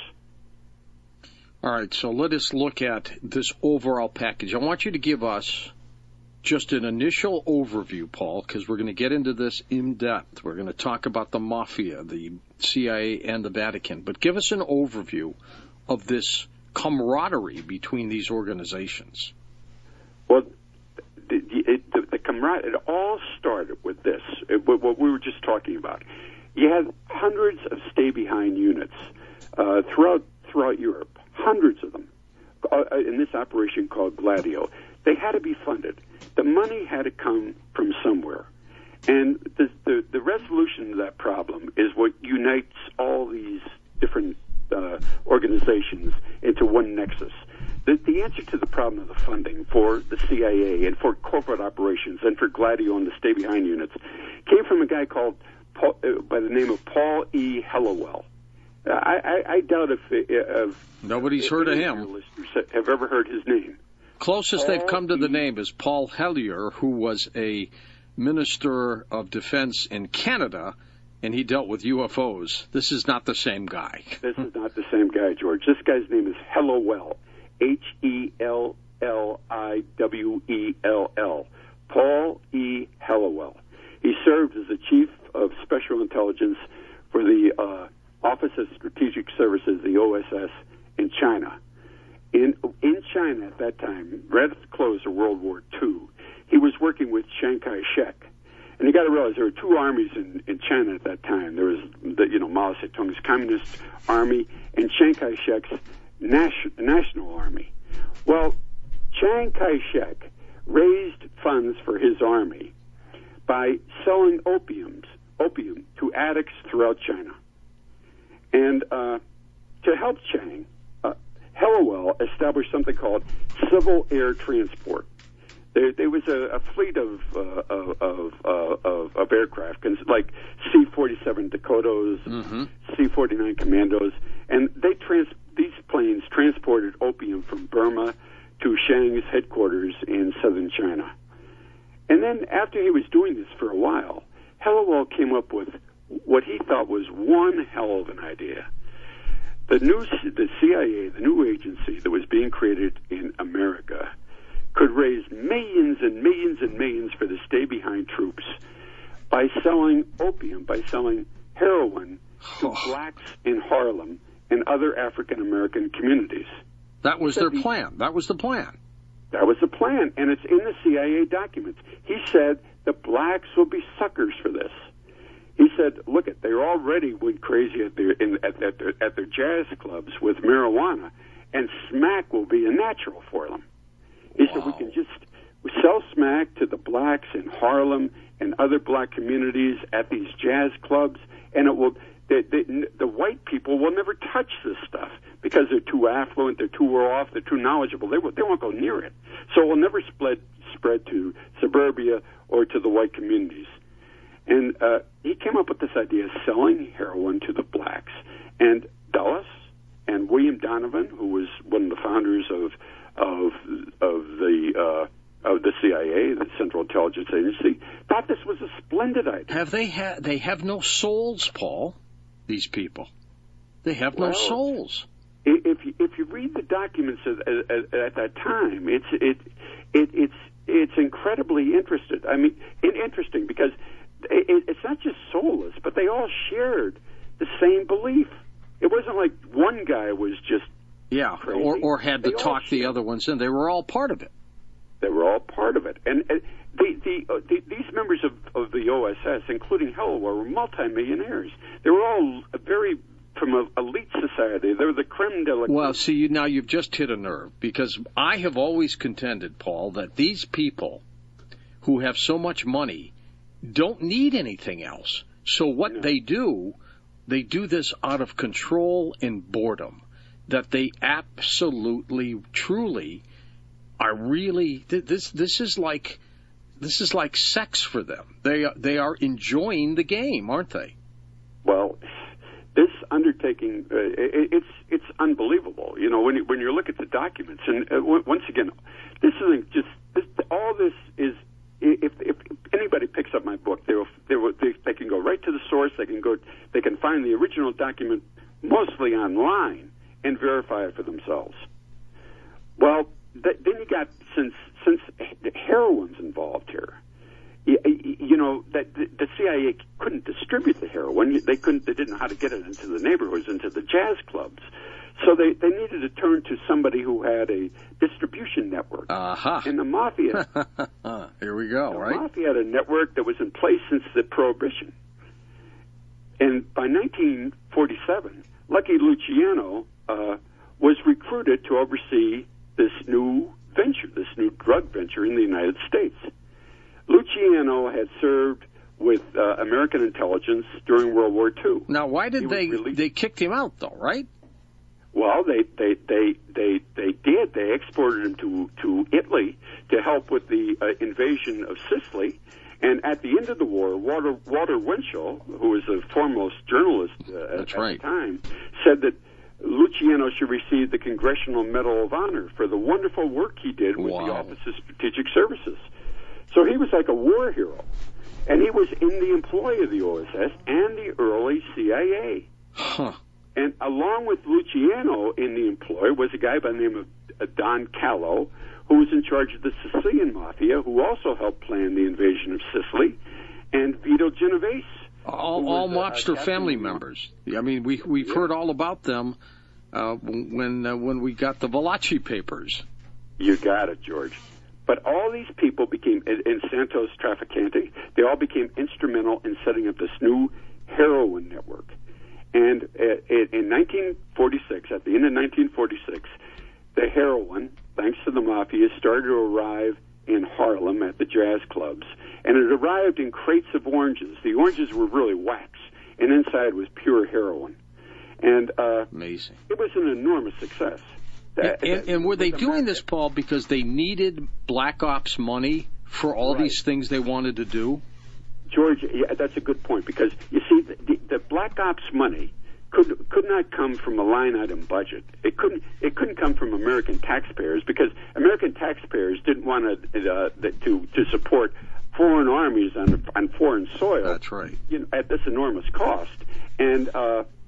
[SPEAKER 3] All right, so let us look at this overall package. I want you to give us just an initial overview, Paul, because we're going to get into this in depth. We're going to talk about the mafia, the C I A, and the Vatican. But give us an overview of this camaraderie between these organizations.
[SPEAKER 4] Well, the, it, the, the camaraderie, it all started with this, it, what we were just talking about. You had hundreds of stay-behind units uh, throughout throughout Europe, hundreds of them, uh, in this operation called Gladio. They had to be funded. The money had to come from somewhere. And the, the, the resolution to that problem is what unites all these different uh, organizations into one nexus. The, the answer to the problem of the funding for the C I A and for corporate operations and for Gladio and the stay-behind units came from a guy called Paul, uh, by the name of Paul E. Hellawell. Uh, I, I, I doubt if, if
[SPEAKER 3] nobody's
[SPEAKER 4] if
[SPEAKER 3] heard of
[SPEAKER 4] any
[SPEAKER 3] him.
[SPEAKER 4] Your listeners have ever heard his name.
[SPEAKER 3] Closest
[SPEAKER 4] Paul
[SPEAKER 3] they've come to
[SPEAKER 4] E.
[SPEAKER 3] the name is Paul Hellyer, who was a Minister of Defense in Canada, and he dealt with U F Os. This is not the same guy.
[SPEAKER 4] This is not the same guy, George. This guy's name is Hellawell, H E L L I W E L L, Paul E. Hellawell. He served as the Chief of Special Intelligence for the uh, Office of Strategic Services, the O S S, in China. In in China at that time, right at the close of World War Two, he was working with Chiang Kai-shek. And you got to realize there were two armies in, in China at that time. There was the, you know, Mao Zedong's Communist Army and Chiang Kai-shek's National, National Army. Well, Chiang Kai-shek raised funds for his army by selling opiums, opium to addicts throughout China. And uh, to help Chiang, uh, Hellawell established something called Civil Air Transport. There, there was a, a fleet of, uh, of, of, uh, of, of aircraft, like C forty-seven Dakotas, mm-hmm. C forty-nine Commandos, and they trans- these planes transported opium from Burma to Chiang's headquarters in southern China. And then after he was doing this for a while, Hellawell came up with what he thought was one hell of an idea. the new the C I A, the new agency that was being created in America, could raise millions and millions and millions for the stay-behind troops by selling opium, by selling heroin to
[SPEAKER 3] Oh.
[SPEAKER 4] blacks in Harlem and other African-American communities.
[SPEAKER 3] That was
[SPEAKER 4] Said
[SPEAKER 3] their
[SPEAKER 4] the-
[SPEAKER 3] plan. That was the plan.
[SPEAKER 4] That was the plan, and it's in the C I A documents. He said the blacks will be suckers for this. He said, look, it, they already went crazy at their, in, at, at, their, at their jazz clubs with marijuana, and smack will be a natural for them. He
[SPEAKER 3] Wow.
[SPEAKER 4] said we can just sell smack to the blacks in Harlem and other black communities at these jazz clubs, and it will. The, the, the white people will never touch this stuff because they're too affluent, they're too well off, they're too knowledgeable. They, will, they won't go near it. So it will never spread, spread to suburbia or to the white communities. And uh, he came up with this idea of selling heroin to the blacks. And Dulles and William Donovan, who was one of the founders of of of the uh, of the C I A, the Central Intelligence Agency, thought this was a splendid idea.
[SPEAKER 3] Have they ha- They have no souls, Paul. These people, they have no
[SPEAKER 4] Well,
[SPEAKER 3] souls.
[SPEAKER 4] If you, if you read the documents at, at, at that time, it's it, it it's it's incredibly interested. I mean, it, interesting because it, it's not just soulless, but they all shared the same belief. It wasn't like one guy was just
[SPEAKER 3] Yeah,
[SPEAKER 4] crazy.
[SPEAKER 3] or or had to
[SPEAKER 4] They all
[SPEAKER 3] talk the
[SPEAKER 4] shared.
[SPEAKER 3] other ones in. They were all part of it.
[SPEAKER 4] They were all part of it, and, and the, the, uh, the these members of, of the O S S, including Helliwell, were multimillionaires. They were all very from an elite society. They were the creme de la creme.
[SPEAKER 3] Well, see, you now you've just hit a nerve, because I have always contended, Paul, that these people who have so much money don't need anything else. So what
[SPEAKER 4] No.
[SPEAKER 3] they do, they do this out of control and boredom, that they absolutely, truly are really, th- this this is like this is like sex for them. They they are enjoying the game, aren't they?
[SPEAKER 4] Well, this undertaking, uh, it, it's it's unbelievable. You know, when you, when you look at the documents, and uh, w- once again, this isn't just this, all this is. If, if anybody picks up my book, they will, they, will, they they can go right to the source. They can go, they can find the original document mostly online and verify it for themselves. Well, th- then you got since since heroin's involved here. You, you know that the, the C I A couldn't distribute the heroin. They couldn't. They didn't know how to get it into the neighborhoods, into the jazz clubs. So they, they needed to turn to somebody who had a distribution network.
[SPEAKER 3] Aha.
[SPEAKER 4] And the mafia.
[SPEAKER 3] Here we go,
[SPEAKER 4] the
[SPEAKER 3] right?
[SPEAKER 4] mafia had a network that was in place since the Prohibition. And by nineteen forty-seven, Lucky Luciano uh, was recruited to oversee this new venture, this new drug venture in the United States. Luciano had served with uh, American intelligence during World War Two.
[SPEAKER 3] Now, why did
[SPEAKER 4] He was
[SPEAKER 3] they
[SPEAKER 4] released-
[SPEAKER 3] they kicked him out though, right?
[SPEAKER 4] Well, they they they they they did. They exported him to to Italy to help with the uh, invasion of Sicily. And at the end of the war, Walter Walter Winchell, who was a foremost journalist uh,
[SPEAKER 3] That's
[SPEAKER 4] at
[SPEAKER 3] right.
[SPEAKER 4] the time, said that Luciano should receive the Congressional Medal of Honor for the wonderful work he did with
[SPEAKER 3] Wow.
[SPEAKER 4] the Office of Strategic Services. So he was like a war hero, and he was in the employ of the O S S and the early C I A.
[SPEAKER 3] Huh.
[SPEAKER 4] And along with Luciano in the employ was a guy by the name of uh, Don Callo, who was in charge of the Sicilian Mafia, who also helped plan the invasion of Sicily, and Vito Genovese.
[SPEAKER 3] All,
[SPEAKER 4] who
[SPEAKER 3] all
[SPEAKER 4] was, uh,
[SPEAKER 3] mobster
[SPEAKER 4] Captain
[SPEAKER 3] family
[SPEAKER 4] of the-
[SPEAKER 3] members. I mean, we we've
[SPEAKER 4] Yeah.
[SPEAKER 3] heard all about them uh, when uh, when we got the Valachi papers.
[SPEAKER 4] You got it, George. But all these people became, in, in Santos Trafficante, they all became instrumental in setting up this new heroin network. And uh, in in nineteen forty-six, at the end of nineteen forty-six, the heroin, thanks to the mafia, started to arrive in Harlem at the jazz clubs. And it arrived in crates of oranges. The oranges were really wax, and inside was pure heroin. And uh,
[SPEAKER 3] Amazing.
[SPEAKER 4] it was an enormous success. That-
[SPEAKER 3] And, and were they
[SPEAKER 4] the
[SPEAKER 3] doing
[SPEAKER 4] mafia-
[SPEAKER 3] this, Paul, because they needed Black Ops money for all
[SPEAKER 4] Right.
[SPEAKER 3] these things they wanted to do?
[SPEAKER 4] George, yeah, that's a good point, because you see, the, the, the Black Ops money could could not come from a line item budget. It couldn't it couldn't come from American taxpayers, because American taxpayers didn't want to uh, to to support foreign armies on on foreign soil.
[SPEAKER 3] That's right.
[SPEAKER 4] You know, at this enormous cost. And uh,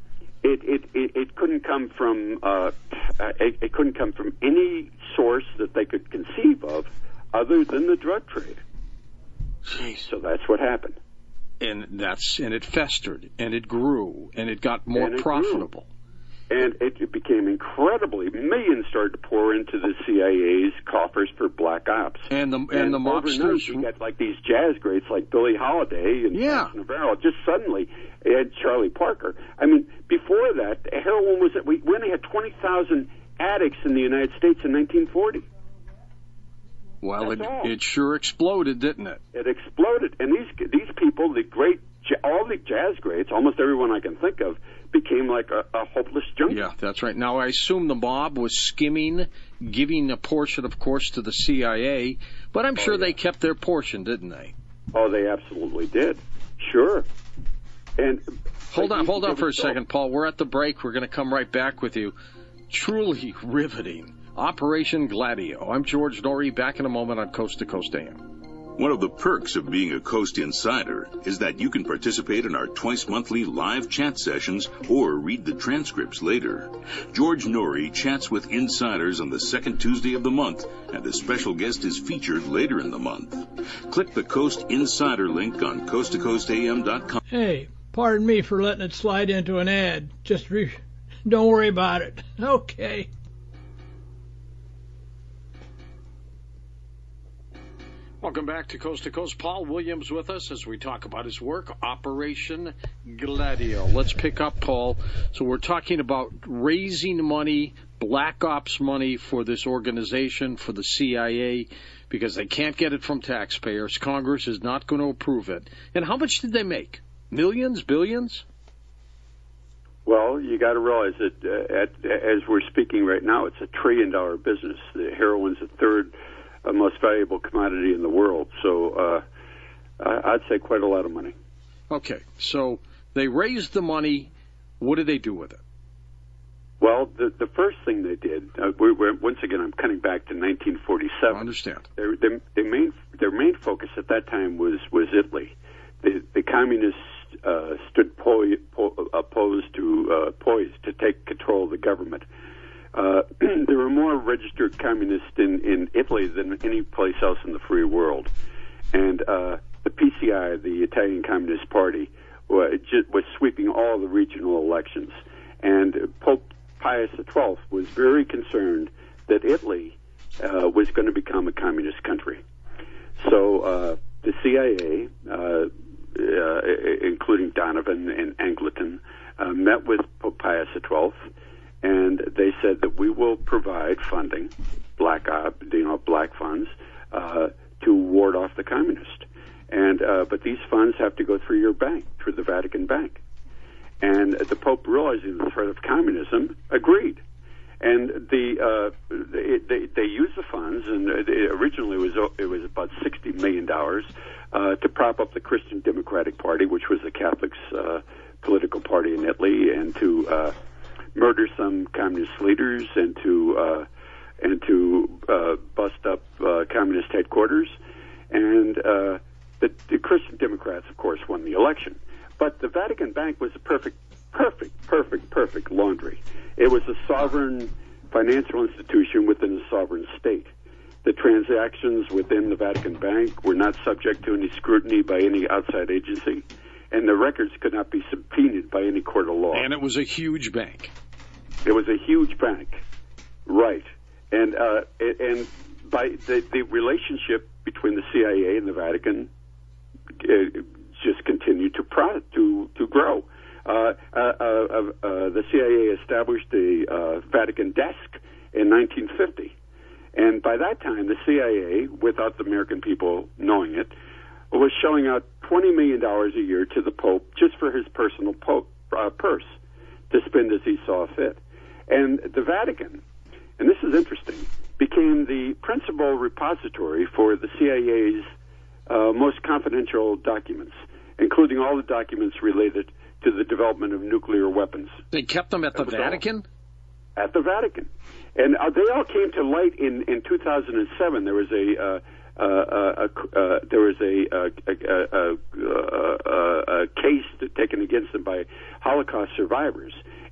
[SPEAKER 4] it it, it, it couldn't come from uh, it, it couldn't come from any source that they could conceive of other than the drug trade.
[SPEAKER 3] Jeez.
[SPEAKER 4] So that's what happened.
[SPEAKER 3] And that's and it festered and it grew and it got more
[SPEAKER 4] And it
[SPEAKER 3] profitable.
[SPEAKER 4] grew. And it, it became incredibly, millions started to pour into the C I A's coffers for black ops.
[SPEAKER 3] And the and,
[SPEAKER 4] And
[SPEAKER 3] the
[SPEAKER 4] overnight,
[SPEAKER 3] mobsters.
[SPEAKER 4] you got like these jazz greats like Billie Holiday and
[SPEAKER 3] Yeah.
[SPEAKER 4] Frank Navarro. Just suddenly, and Charlie Parker. I mean, before that, heroin was we, we only had twenty thousand addicts in the United States in nineteen forty.
[SPEAKER 3] Well, it
[SPEAKER 4] That's all.
[SPEAKER 3] it sure exploded, didn't it?
[SPEAKER 4] It exploded, and these these people, the great, ja- all the jazz greats, almost everyone I can think of, became like a, a hopeless junkie.
[SPEAKER 3] Yeah, that's right. Now, I assume the mob was skimming, giving a portion, of course, to the C I A, but I'm
[SPEAKER 4] Oh,
[SPEAKER 3] sure
[SPEAKER 4] yeah.
[SPEAKER 3] they kept their portion, didn't they?
[SPEAKER 4] Oh, they absolutely did. Sure. And
[SPEAKER 3] Hold
[SPEAKER 4] but
[SPEAKER 3] on,
[SPEAKER 4] you-
[SPEAKER 3] hold on
[SPEAKER 4] there
[SPEAKER 3] for a
[SPEAKER 4] was so-
[SPEAKER 3] second, Paul. We're at the break. We're going to come right back with you. Truly riveting. Operation Gladio. I'm George Norrie, back in a moment on Coast to Coast A M.
[SPEAKER 5] One of the perks of being a Coast Insider is that you can participate in our twice-monthly live chat sessions or read the transcripts later. George Norrie chats with insiders on the second Tuesday of the month, and a special guest is featured later in the month. Click the Coast Insider link on coast to coast a m dot com.
[SPEAKER 2] Hey, pardon me for letting it slide into an ad. Just re- don't worry about it. Okay.
[SPEAKER 3] Welcome back to Coast to Coast. Paul Williams with us as we talk about his work, Operation Gladio. Let's pick up, Paul. So we're talking about raising money, black ops money for this organization, for the C I A, because they can't get it from taxpayers. Congress is not going to approve it. And how much did they make? Millions? Billions?
[SPEAKER 4] Well, you got to realize that uh, at, as we're speaking right now, it's a trillion dollar business. The heroin's the third uh, most valuable commodity in the world. So uh, I'd say quite a lot of money.
[SPEAKER 3] Okay, so they raised the money. What did they do with it?
[SPEAKER 4] Well, the the first thing they did, uh, we, we're, once again, I'm cutting back to nineteen forty-seven.
[SPEAKER 3] I understand.
[SPEAKER 4] Their, their, their main their main focus at that time was was Italy. The the communists uh, stood po- po- opposed to uh, poised to take control of the government. Uh, there were more registered communists in, in Italy than any place else in the free world, and uh, the P C I, the Italian Communist Party, was, was sweeping all the regional elections, and Pope Pius the twelfth was very concerned that Italy uh, was going to become a communist country. So uh, the C I A, uh, uh, including Donovan and Angleton, uh, met with Pope Pius the twelfth, and they said that we will provide funding, black, uh, you know, black funds, uh, to ward off the communist. And uh, but these funds have to go through your bank, through the Vatican Bank. And the Pope, realizing the threat of communism, agreed. And the uh, they, they they used the funds, and it originally it was it was about sixty million dollars uh, to prop up the Christian Democratic Party, which was the Catholics' uh, political party in Italy, and to uh, murder some communist leaders, and to uh, and to uh, bust up uh, communist headquarters. And uh, the, the Christian Democrats, of course, won the election. But the Vatican Bank was a perfect, perfect, perfect, perfect laundry. It was a sovereign financial institution within a sovereign state. The transactions within the Vatican Bank were not subject to any scrutiny by any outside agency, and the records could not be subpoenaed by any court of law.
[SPEAKER 3] And it was a huge bank.
[SPEAKER 4] It was a huge bank, right? And uh, and by the, the relationship between the C I A and the Vatican uh, just continued to pro- to to grow. Uh, uh, uh, uh, the C I A established the uh, Vatican desk in nineteen fifty, and by that time, the C I A, without the American people knowing it, was shelling out twenty million dollars a year to the Pope just for his personal po- uh, purse to spend as he saw fit. And the Vatican, and this is interesting, became the principal repository for the C I A's uh, most confidential documents, including all the documents related to the development of nuclear weapons.
[SPEAKER 3] They kept them at the Vatican?
[SPEAKER 4] At the Vatican. And uh, they all came to light in, in two thousand seven. There was a... Uh, Uh, uh, uh, there was a, uh, a, a, a, a, a case taken against them by Holocaust survivors,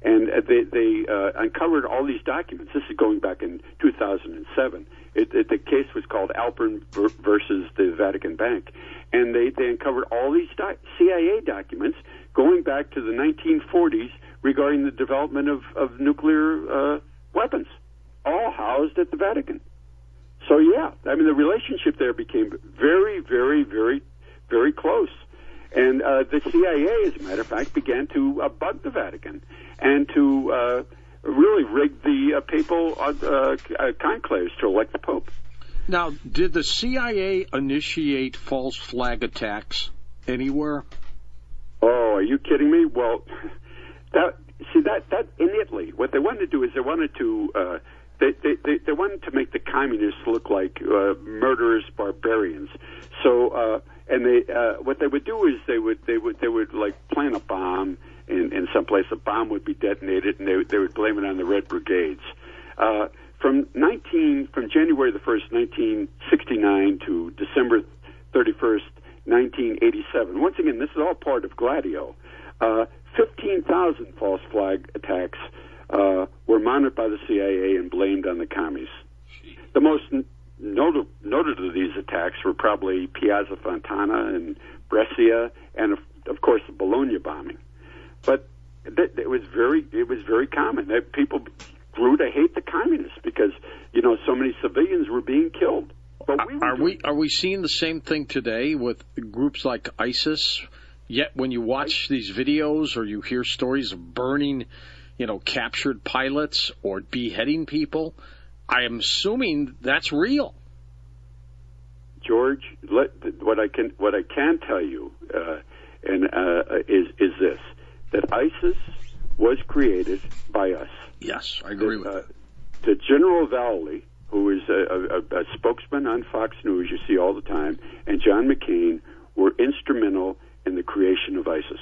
[SPEAKER 4] And uh, they, they uh, uncovered all these documents. This is going back in two thousand seven. It, it, the case was called Alpern versus the Vatican Bank. And they, they uncovered all these doc- C I A documents going back to the nineteen forties regarding the development of, of nuclear uh, weapons, all housed at the Vatican. So, yeah, I mean, the relationship there became very, very, very, very close. And uh, the C I A, as a matter of fact, began to uh, bug the Vatican and to uh, really rig the uh, papal uh, uh, conclaves to elect the Pope.
[SPEAKER 3] Now, did the C I A initiate false flag attacks anywhere?
[SPEAKER 4] Oh, are you kidding me? Well, that see that that in Italy, what they wanted to do is they wanted to uh, they, they they they wanted to make the communists look like uh, murderous barbarians. So, uh, and they uh, what they would do is they would they would they would like plant a bomb in in some place. A bomb would be detonated, and they they would blame it on the Red Brigades. Uh, from nineteen from January the first, nineteen sixty-nine to December thirty-first, nineteen eighty-seven. Once again, this is all part of Gladio. Uh, fifteen thousand false flag attacks uh, were monitored by the C I A and blamed on the commies. The most n- noted, noted of these attacks were probably Piazza Fontana and Brescia, and of, of course the Bologna bombing. But th- it was very, it was very common that people grew to hate the communists because you know so many civilians were being killed. But we
[SPEAKER 3] are we are we seeing the same thing today with groups like ISIS? Yet when you watch these videos or you hear stories of burning, you know, captured pilots or beheading people, I am assuming that's real.
[SPEAKER 4] George, let, what I can what I can tell you uh, and uh, is is this: that ISIS was created by us.
[SPEAKER 3] Yes, I agree
[SPEAKER 4] that,
[SPEAKER 3] with
[SPEAKER 4] uh,
[SPEAKER 3] that.
[SPEAKER 4] To General Vallely, who is a, a, a spokesman on Fox News, you see all the time, and John McCain were instrumental in the creation of ISIS.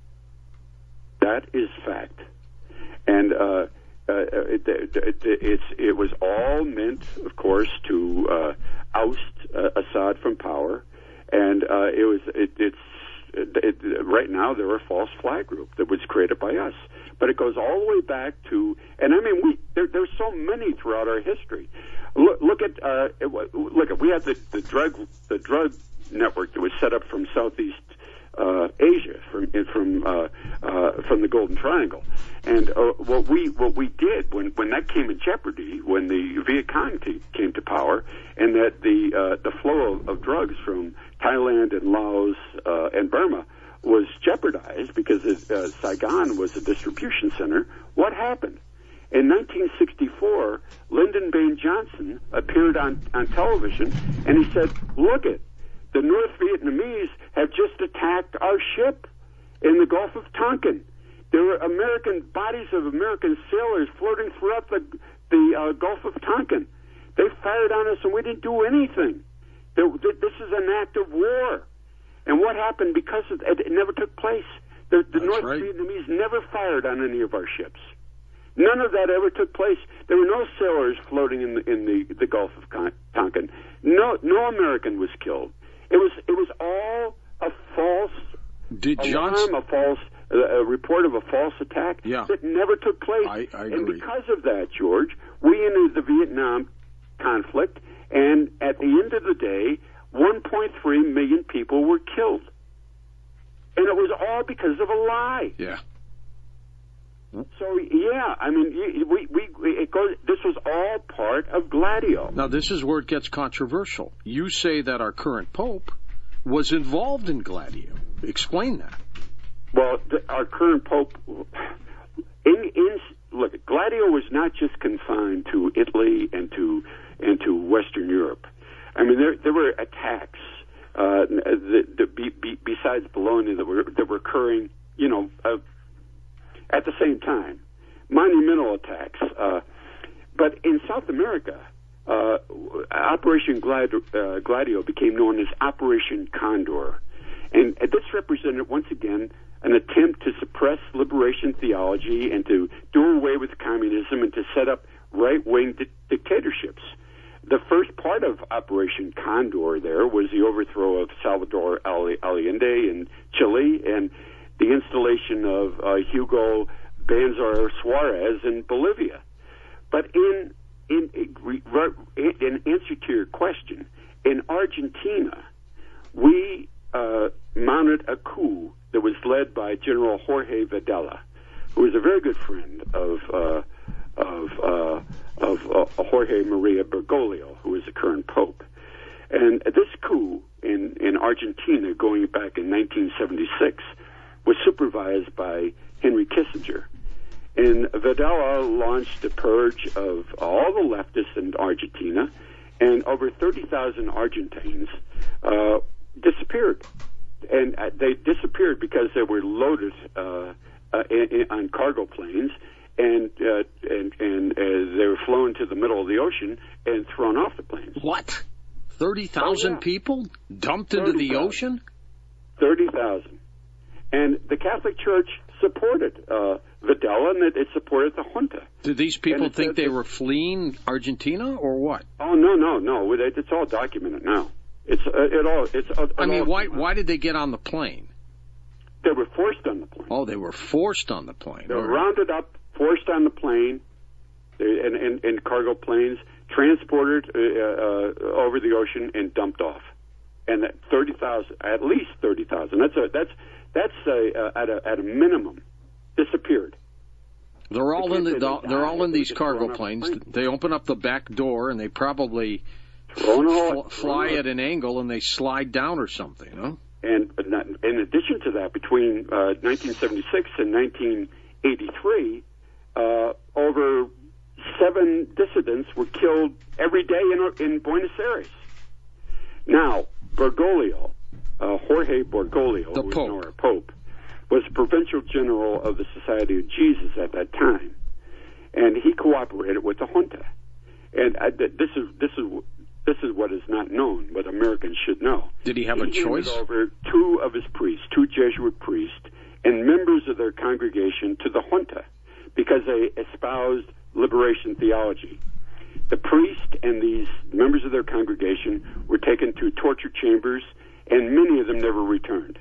[SPEAKER 4] That is fact. And uh, uh, it, it, it, it's, it was all meant, of course, to uh, oust uh, Assad from power. And uh, it was it, it's it, it, right now they're a false flag group that was created by us. But it goes all the way back to, and I mean, we there, there's so many throughout our history. Look, look at uh, look at we had the, the drug the drug network that was set up from Southeast uh, Asia, from from uh, uh, from the Golden Triangle, and uh, what we what we did when, when that came in jeopardy, when the Viet Cong t- came to power, and that the uh, the flow of, of drugs from Thailand and Laos uh, and Burma was jeopardized because uh, Saigon was a distribution center. What happened? In nineteen sixty-four, Lyndon Baines Johnson appeared on, on television, and he said, look it, the North Vietnamese have just attacked our ship in the Gulf of Tonkin. There were American bodies of American sailors floating throughout the, the uh, Gulf of Tonkin. They fired on us, and we didn't do anything. There, this is an act of war. And what happened because of, it, it never took place? The, the North
[SPEAKER 3] right.
[SPEAKER 4] Vietnamese never fired on any of our ships. None of that ever took place. There were no sailors floating in the, in the, the Gulf of Tonkin. No, no American was killed. It was it was all a false
[SPEAKER 3] Did
[SPEAKER 4] alarm,
[SPEAKER 3] Johnson...
[SPEAKER 4] a false uh, a report of a false attack
[SPEAKER 3] yeah.
[SPEAKER 4] that never took place.
[SPEAKER 3] I, I agree.
[SPEAKER 4] And because of that, George, we entered the Vietnam conflict, and at the end of the day, one point three million people were killed. And it was all because of a lie.
[SPEAKER 3] Yeah.
[SPEAKER 4] So, yeah, I mean, we, we, it goes, this was all part of Gladio.
[SPEAKER 3] Now, this is where it gets controversial. You say that our current Pope was involved in Gladio. Explain that.
[SPEAKER 4] Well, the, our current Pope, in, in, look, Gladio was not just confined to Italy and to, and to Western Europe. I mean, there, there were attacks, uh, the, the, be, be, besides Bologna that were, that were occurring, you know, uh, at the same time, monumental attacks. Uh, but in South America, uh, Operation Gladio, uh, Gladio became known as Operation Condor. And this represented, once again, an attempt to suppress liberation theology and to do away with communism and to set up right-wing di- dictatorships. The first part of Operation Condor there was the overthrow of Salvador Allende in Chile and the installation of uh, Hugo Banzer Suarez in Bolivia. But in, in, in answer to your question, in Argentina, we uh, mounted a coup that was led by General Jorge Videla, who was a very good friend of uh, of uh, of uh, Jorge Maria Bergoglio, who is the current pope. And this coup in, in Argentina, going back in nineteen seventy-six, was supervised by Henry Kissinger. And Videla launched a purge of all the leftists in Argentina, and over thirty thousand Argentines uh, disappeared. And uh, they disappeared because they were loaded uh, uh, in, in, on cargo planes, and uh, and, and uh, they were flown to the middle of the ocean and thrown off the planes.
[SPEAKER 3] What? thirty thousand oh, yeah. people dumped into the ocean?
[SPEAKER 4] thirty thousand. And the Catholic Church supported uh, Videla, and it, it supported the junta.
[SPEAKER 3] Did these people
[SPEAKER 4] it,
[SPEAKER 3] think
[SPEAKER 4] it,
[SPEAKER 3] they
[SPEAKER 4] it,
[SPEAKER 3] were fleeing Argentina, or what?
[SPEAKER 4] Oh, no, no, no. It, it's all documented now. It's uh, it all. It's. Uh,
[SPEAKER 3] I mean,
[SPEAKER 4] all,
[SPEAKER 3] why why did they get on the plane?
[SPEAKER 4] They were forced on the plane.
[SPEAKER 3] Oh, they were forced on the plane.
[SPEAKER 4] They were
[SPEAKER 3] right.
[SPEAKER 4] rounded up, forced on the plane, in, in, in cargo planes, transported uh, uh, over the ocean, and dumped off. And that thirty thousand, at least thirty thousand. That's a that's that's a, uh, at a at a minimum disappeared.
[SPEAKER 3] They're all in the
[SPEAKER 4] they
[SPEAKER 3] they're all in these cargo
[SPEAKER 4] planes.
[SPEAKER 3] planes. They open up the back door and they probably
[SPEAKER 4] fl-
[SPEAKER 3] fly at an angle and they slide down or something, huh?
[SPEAKER 4] And in addition to that, between uh, nineteen seventy-six and nineteen eighty-three, uh, over seven dissidents were killed every day in, in Buenos Aires. Now, Bergoglio, uh, Jorge Bergoglio,
[SPEAKER 3] the
[SPEAKER 4] who was
[SPEAKER 3] Pope.
[SPEAKER 4] now our Pope, was provincial general of the Society of Jesus at that time, and he cooperated with the junta. And I, this is this is this is what is not known, what Americans should know.
[SPEAKER 3] Did he have
[SPEAKER 4] he
[SPEAKER 3] a choice?
[SPEAKER 4] He handed over two of his priests, two Jesuit priests, and members of their congregation to the junta because they espoused liberation theology. The priest and these members of their congregation were taken to torture chambers, and many of them never returned.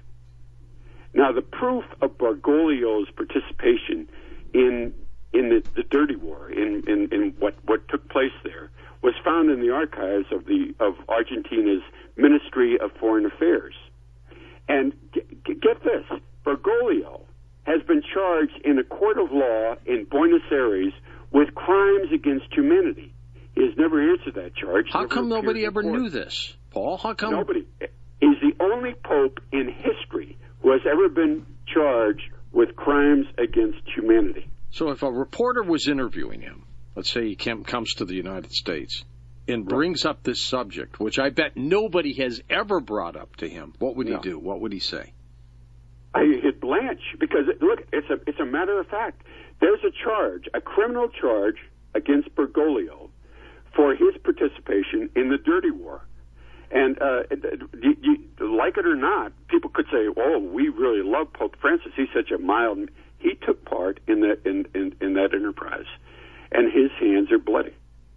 [SPEAKER 4] Now, the proof of Bergoglio's participation in in the, the dirty war, in, in, in what, what took place there, was found in the archives of the of Argentina's Ministry of Foreign Affairs. And g- get this, Bergoglio has been charged in a court of law in Buenos Aires with crimes against humanity. He has never answered that charge.
[SPEAKER 3] How come nobody ever knew this, Paul? How come?
[SPEAKER 4] Nobody. He's the only pope in history who has ever been charged with crimes against humanity.
[SPEAKER 3] So if a reporter was interviewing him, let's say he comes to the United States and brings up this subject, which I bet nobody has ever brought up to him, what would he
[SPEAKER 4] no.
[SPEAKER 3] do? What would he say?
[SPEAKER 4] I, he'd blanch because, look, it's a, it's a matter of fact. There's a charge, a criminal charge against Bergoglio for his participation in the dirty war. And uh, you, you, like it or not, people could say, "Oh, we really love Pope Francis. He's such a mild." He took part in that in, in, in that enterprise, and his hands are bloody.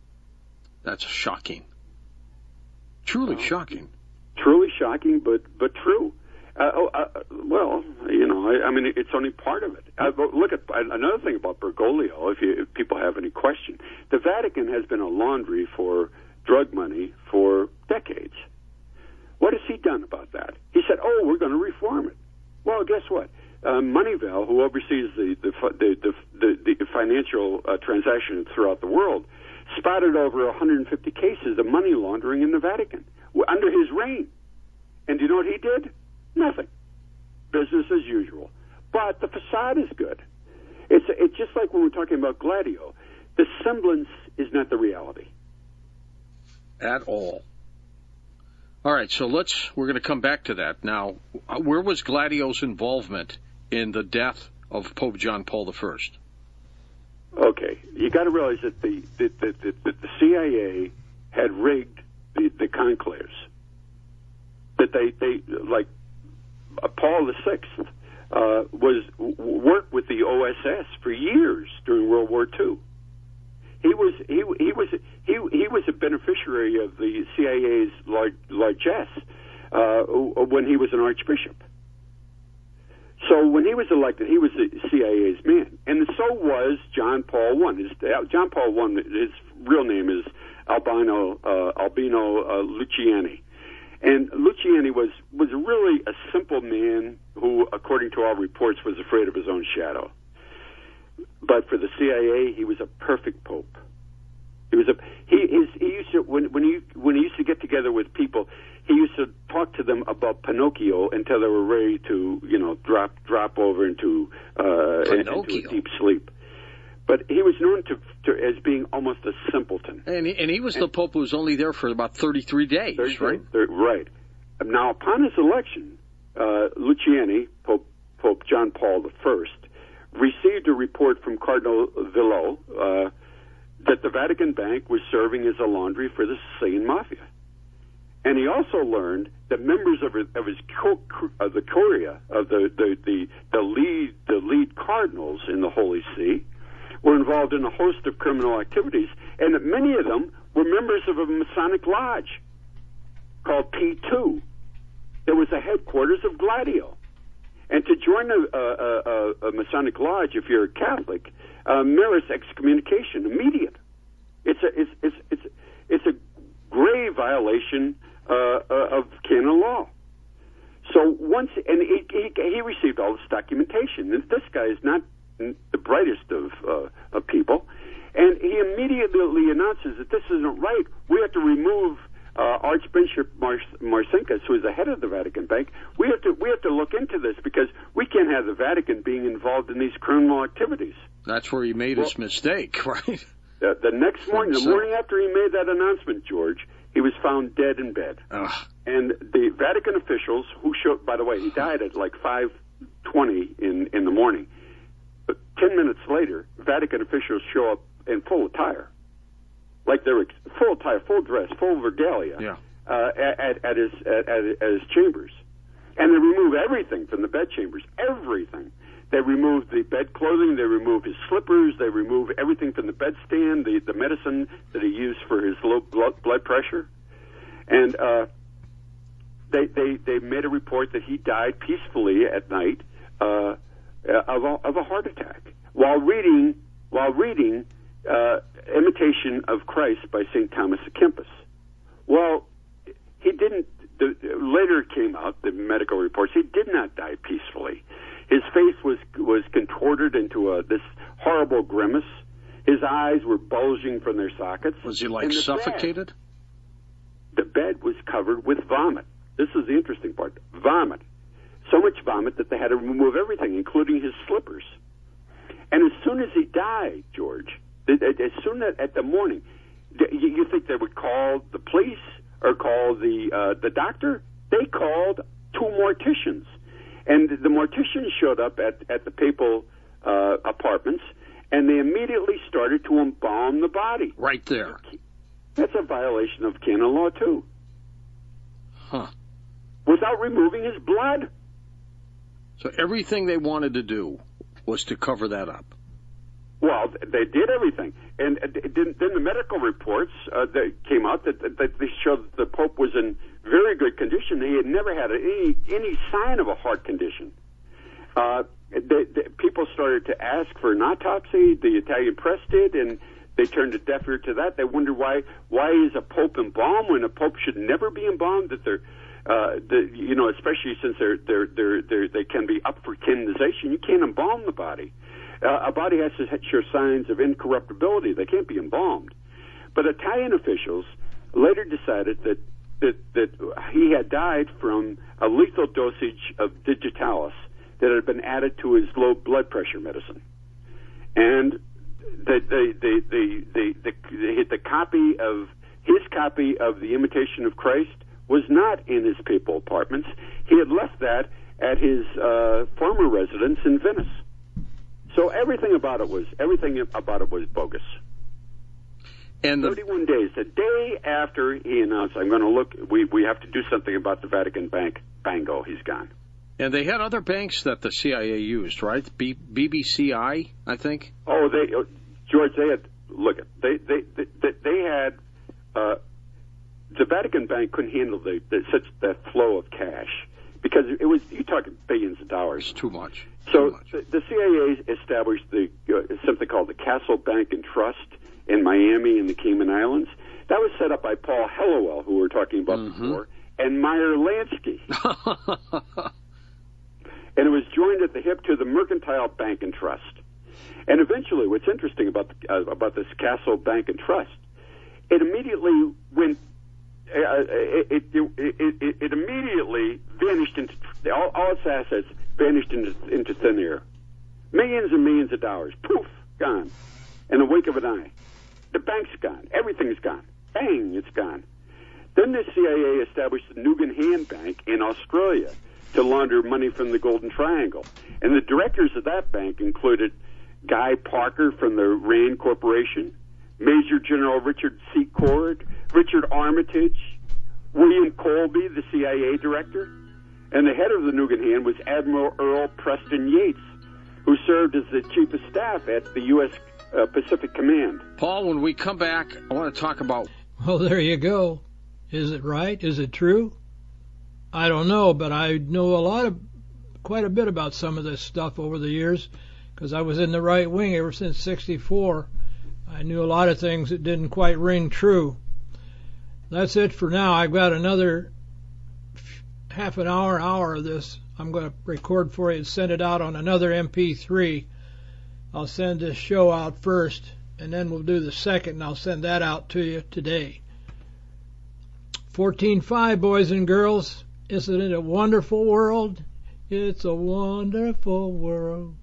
[SPEAKER 3] That's shocking. Truly well, shocking.
[SPEAKER 4] Truly shocking, but but true. Uh, oh, uh, well, you know, I, I mean, it's only part of it. Uh, look at another thing about Bergoglio. If, you, if people have any question, the Vatican has been a laundry for drug money for decades. What has he done about that? He said, "Oh, we're going to reform it." Well, guess what? Uh, Moneyval, who oversees the the the, the, the, the financial uh, transactions throughout the world, spotted over one hundred fifty cases of money laundering in the Vatican under his reign. And do you know what he did? Nothing. Business as usual. But the facade is good. It's it's just like when we're talking about Gladio. The semblance is not the reality.
[SPEAKER 3] At all. All right, so let's, we're going to come back to that. Now, where was Gladio's involvement in the death of Pope John Paul the First?
[SPEAKER 4] Okay, you got to realize that the, the, the, the, the C I A had rigged the, the conclaves. That they, they like, uh, Paul the Sixth uh, was worked with the O S S for years during World War Two. He was he he was he he was a beneficiary of the C I A's largesse uh, when he was an archbishop. So when he was elected, he was the C I A's man, and so was John Paul One. His, John Paul One, his real name is Albino uh, Albino uh, Luciani, and Luciani was was really a simple man who, according to all reports, was afraid of his own shadow. But for the C I A, he was a perfect pope. He was a he his, he used to when when he when he used to get together with people, he used to talk to them about Pinocchio until they were ready to, you know, drop drop over into uh, into a deep sleep. But he was known to, to as being almost a simpleton.
[SPEAKER 3] And he, and he was and, the Pope who was only there for about thirty-three days, thirty-three, right?
[SPEAKER 4] thirty, right. Now, upon his election, uh, Luciani, Pope Pope John Paul the First, received a report from Cardinal Villot uh, that the Vatican Bank was serving as a laundry for the Sicilian Mafia. And he also learned that members of his, of his of the Curia, of the, the, the, the lead the lead cardinals in the Holy See, were involved in a host of criminal activities, and that many of them were members of a Masonic lodge called P two. There was a headquarters of Gladio. And to join a, a, a, a Masonic lodge, if you're a Catholic, uh, merits excommunication, immediate. It's a it's it's it's, it's a grave violation uh, uh, of canon law. So once, and he, he, he received all this documentation. This guy is not the brightest of, uh, of people, and he immediately announces that this isn't right. We have to remove uh, Archbishop Mar- Marcinkus, who is the head of the Vatican Bank. We have to we have to look into this because we can't have the Vatican being involved in these criminal activities.
[SPEAKER 3] That's where he made well, his mistake, right?
[SPEAKER 4] The, the next morning, the morning after he made that announcement, George, he was found dead in bed. Ugh. And the Vatican officials, who showed, by the way, he died at like five twenty in in the morning. But ten minutes later, Vatican officials show up in full attire, like they were full attire, full dress, full regalia,
[SPEAKER 3] yeah.
[SPEAKER 4] uh, at, at his at, at, at his chambers, and they remove everything from the bed chambers, everything. They remove the bed clothing, they remove his slippers, they remove everything from the bedstand, the the medicine that he used for his low blood blood pressure, and uh, they they they made a report that he died peacefully at night. Uh, Of a, of a heart attack while reading while reading uh, Imitation of Christ by Saint Thomas à Kempis. Well, he didn't. The, later it came out, the medical reports, he did not die peacefully. His face was was contorted into a, this horrible grimace. His eyes were bulging from their sockets.
[SPEAKER 3] Was he like suffocated?
[SPEAKER 4] Bed, the bed was covered with vomit. This is the interesting part. Vomit. So much vomit that they had to remove everything, including his slippers. And as soon as he died, George, as soon as at the morning, you think they would call the police or call the uh, the doctor? They called two morticians, and the morticians showed up at at the papal uh, apartments, and they immediately started to embalm the body.
[SPEAKER 3] Right there.
[SPEAKER 4] That's a violation of canon law too.
[SPEAKER 3] Huh.
[SPEAKER 4] Without removing his blood.
[SPEAKER 3] So everything they wanted to do was to cover that up.
[SPEAKER 4] Well, they did everything. And then the medical reports uh, that came out that, that they showed that the Pope was in very good condition. He had never had any any sign of a heart condition. Uh, they, they, people started to ask for an autopsy. The Italian press did, and they turned a deaf ear to that. They wondered why why is a Pope embalmed when a Pope should never be embalmed? That they're Uh, the, you know, especially since they're, they're, they're, they're, they can be up for canonization, you can't embalm the body. Uh, a body has to show signs of incorruptibility. They can't be embalmed. But Italian officials later decided that, that, that he had died from a lethal dosage of digitalis that had been added to his low blood pressure medicine. And the, the, the, the, the, the, the, the copy of, his copy of the Imitation of Christ was not in his papal apartments. He had left that at his uh, former residence in Venice. So everything about it was everything about it was bogus.
[SPEAKER 3] And the,
[SPEAKER 4] thirty-one days, the day after he announced, "I'm going to look. We we have to do something about the Vatican Bank." Bango, he's gone.
[SPEAKER 3] And they had other banks that the C I A used, right? B, BBCI, I think.
[SPEAKER 4] Oh, they uh, George, they had look. They they they, they had. Uh, The Vatican Bank couldn't handle the, the, such that flow of cash because it was, you're talking billions of dollars.
[SPEAKER 3] It's too much.
[SPEAKER 4] So
[SPEAKER 3] too much.
[SPEAKER 4] The, the C I A established the uh, something called the Castle Bank and Trust in Miami and the Cayman Islands. That was set up by Paul Hellawell, who we were talking about
[SPEAKER 3] mm-hmm.
[SPEAKER 4] before, and Meyer Lansky. And it was joined at the hip to the Mercantile Bank and Trust. And eventually, what's interesting about the, uh, about this Castle Bank and Trust, it immediately went. Uh, it, it, it, it, it immediately vanished into all, all its assets vanished into, into thin air. Millions and millions of dollars, poof, gone, in the wink of an eye. The bank's gone. Everything's gone. Bang, it's gone. Then the C I A established the Nugan Hand Bank in Australia to launder money from the Golden Triangle. And the directors of that bank included Guy Parker from the Rand Corporation, Major General Richard C. Cord, Richard Armitage, William Colby, the C I A director, and the head of the Nugan Hand was Admiral Earl Preston Yates, who served as the chief of staff at the U S uh, Pacific Command.
[SPEAKER 3] Paul, when we come back, I want to talk about...
[SPEAKER 2] Well, there you go. Is it right? Is it true? I don't know, but I know a lot of, quite a bit about some of this stuff over the years, because I was in the right wing ever since sixty-four. I knew a lot of things that didn't quite ring true. That's it for now. I've got another half an hour, hour of this. I'm going to record for you and send it out on another M P three. I'll send this show out first, and then we'll do the second, and I'll send that out to you today. fourteen five, boys and girls. Isn't it a wonderful world? It's a wonderful world.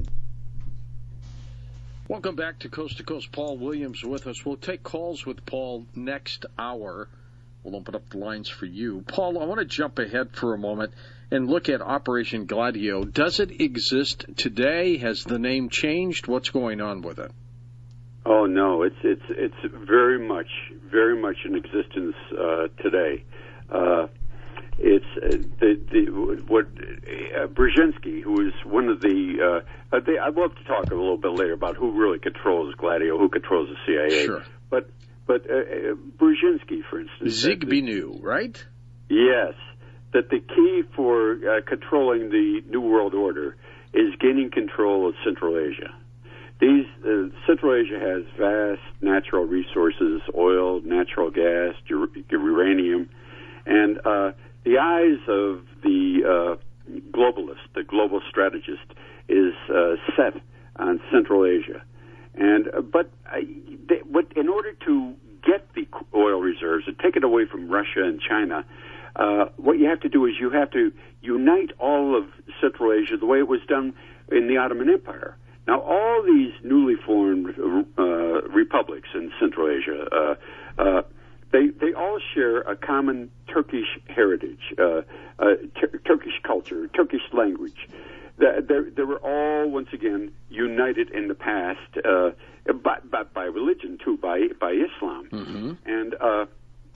[SPEAKER 3] Welcome back to Coast to Coast. Paul Williams with us. We'll take calls with Paul next hour. We'll open up the lines for you. Paul, I want to jump ahead for a moment and look at Operation Gladio. Does it exist today? Has the name changed? What's going on with it?
[SPEAKER 4] Oh no, it's it's it's very much very much in existence uh, today. Uh, it's uh, the the what uh, Brzezinski, who is one of the. Uh, they, I'd love to talk a little bit later about who really controls Gladio, who controls the C I A.
[SPEAKER 3] Sure.
[SPEAKER 4] But but uh, Brzezinski, for instance,
[SPEAKER 3] Zigbee knew, right?
[SPEAKER 4] Yes, that the key for uh, controlling the New World Order is gaining control of Central Asia. These uh, Central Asia has vast natural resources: oil, natural gas, ur- uranium, and uh, the eyes of the uh, globalist, the global strategist, is uh, set on Central Asia. And uh, but uh, they, what, in order to get the oil reserves and take it away from Russia and China, uh, what you have to do is you have to unite all of Central Asia the way it was done in the Ottoman Empire. Now, all these newly formed uh, republics in Central Asia, uh, uh, they they all share a common Turkish heritage, uh, uh, t- Turkish culture, Turkish language. They, they were all, once again, united in the past, uh, by, by, by religion, too, by by Islam.
[SPEAKER 3] Mm-hmm. And
[SPEAKER 4] uh,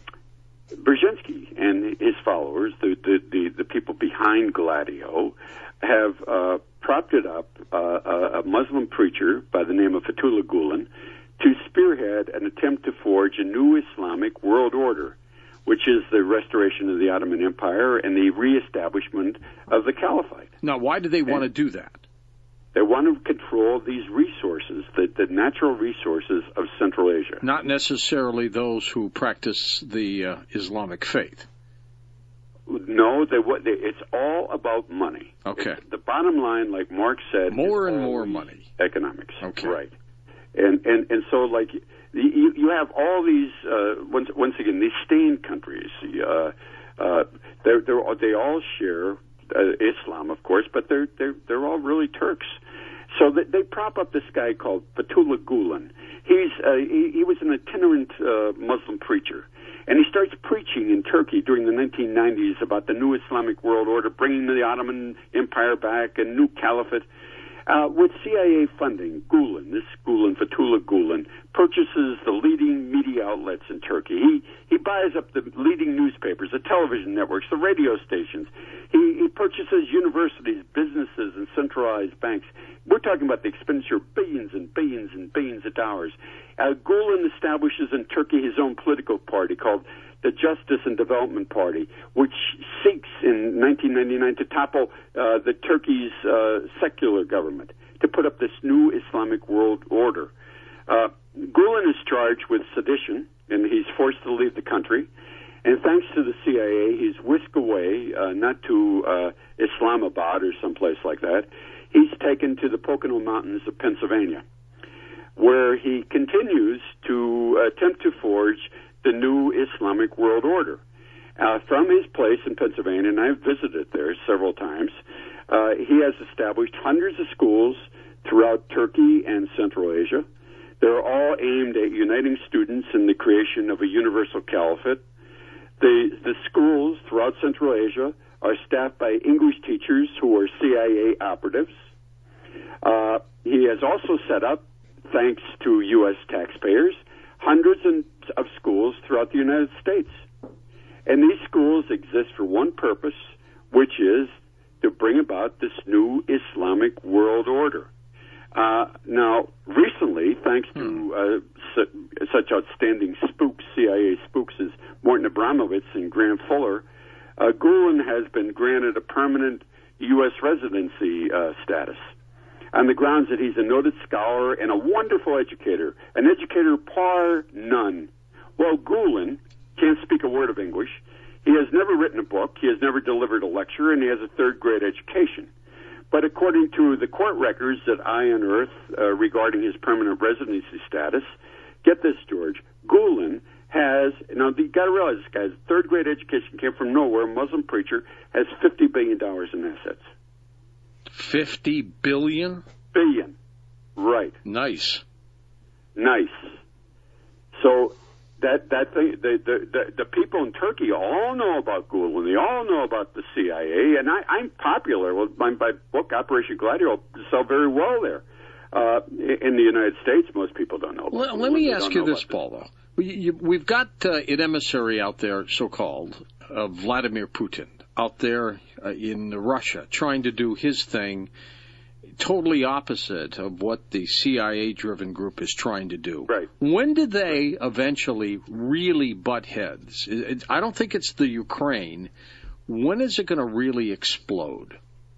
[SPEAKER 4] Brzezinski and his followers, the, the, the, the people behind Gladio, have uh, propped it up, uh, a Muslim preacher by the name of Fethullah Gulen, to spearhead an attempt to forge a new Islamic world order, which is the restoration of the Ottoman Empire and the reestablishment of the Caliphate.
[SPEAKER 3] Now, why do they want
[SPEAKER 4] and
[SPEAKER 3] to do that?
[SPEAKER 4] They want to control these resources, the, the natural resources of Central Asia.
[SPEAKER 3] Not necessarily those who practice the uh, Islamic faith.
[SPEAKER 4] No, they, they, it's all about money.
[SPEAKER 3] Okay.
[SPEAKER 4] It's, the bottom line, like Mark said,
[SPEAKER 3] more
[SPEAKER 4] is
[SPEAKER 3] and more money.
[SPEAKER 4] Economics.
[SPEAKER 3] Okay.
[SPEAKER 4] Right. And and and so like you you have all these uh, once once again these stained countries. Uh, uh, they're, they're they all share uh, Islam, of course, but they're they're they're all really Turks. So they, they prop up this guy called Fethullah Gulen. He's uh, he, he was an itinerant uh, Muslim preacher, and he starts preaching in Turkey during the nineteen nineties about the new Islamic world order, bringing the Ottoman Empire back, a new caliphate. Uh, with C I A funding, Gulen, this Gulen, Fethullah Gulen, purchases the leading media outlets in Turkey. He he buys up the leading newspapers, the television networks, the radio stations. He, he purchases universities, businesses, and centralized banks. We're talking about the expenditure of billions and billions and billions of dollars. Uh, Gulen establishes in Turkey his own political party called the Justice and Development Party, which seeks in nineteen ninety-nine to topple uh, the Turkey's uh, secular government, to put up this new Islamic world order. Uh, Gulen is charged with sedition, and he's forced to leave the country. And thanks to the C I A, he's whisked away, uh, not to uh, Islamabad or someplace like that. He's taken to the Pocono Mountains of Pennsylvania, where he continues to attempt to forge the new Islamic world order. Uh, from his place in Pennsylvania, and I've visited there several times, uh, he has established hundreds of schools throughout Turkey and Central Asia. They're all aimed at uniting students in the creation of a universal caliphate. The, the schools throughout Central Asia are staffed by English teachers who are C I A operatives. Uh, he has also set up, thanks to U S taxpayers, hundreds of schools throughout the United States. And these schools exist for one purpose, which is to bring about this new Islamic world order. Uh, now, recently, thanks to uh, su- such outstanding spooks, C I A spooks as Morton Abramovitz and Grant Fuller, uh, Gulen has been granted a permanent U S residency uh, status on the grounds that he's a noted scholar and a wonderful educator, an educator par none. Well, Gulen can't speak a word of English. He has never written a book. He has never delivered a lecture, and he has a third-grade education. But according to the court records that I unearthed uh, regarding his permanent residency status, get this, George, Gulen has, now you got to realize this guy's third-grade education, came from nowhere, Muslim preacher, has fifty billion dollars in assets.
[SPEAKER 3] fifty billion?
[SPEAKER 4] Billion. Right.
[SPEAKER 3] Nice.
[SPEAKER 4] Nice. So that that thing, the, the the the people in Turkey all know about Gulen. They all know about the C I A, and I, I'm popular. Well, my, my book Operation Gladio sell very well there. Uh, in the United States, most people don't know.
[SPEAKER 3] Let, let me ask you this, Paul. Though we, you, we've got uh, an emissary out there, so-called uh, Vladimir Putin, out there uh, in Russia, trying to do his thing. Totally opposite of what the C I A-driven group is trying to do.
[SPEAKER 4] Right.
[SPEAKER 3] When did they eventually really butt heads? I don't think it's the Ukraine. When is it going to really explode?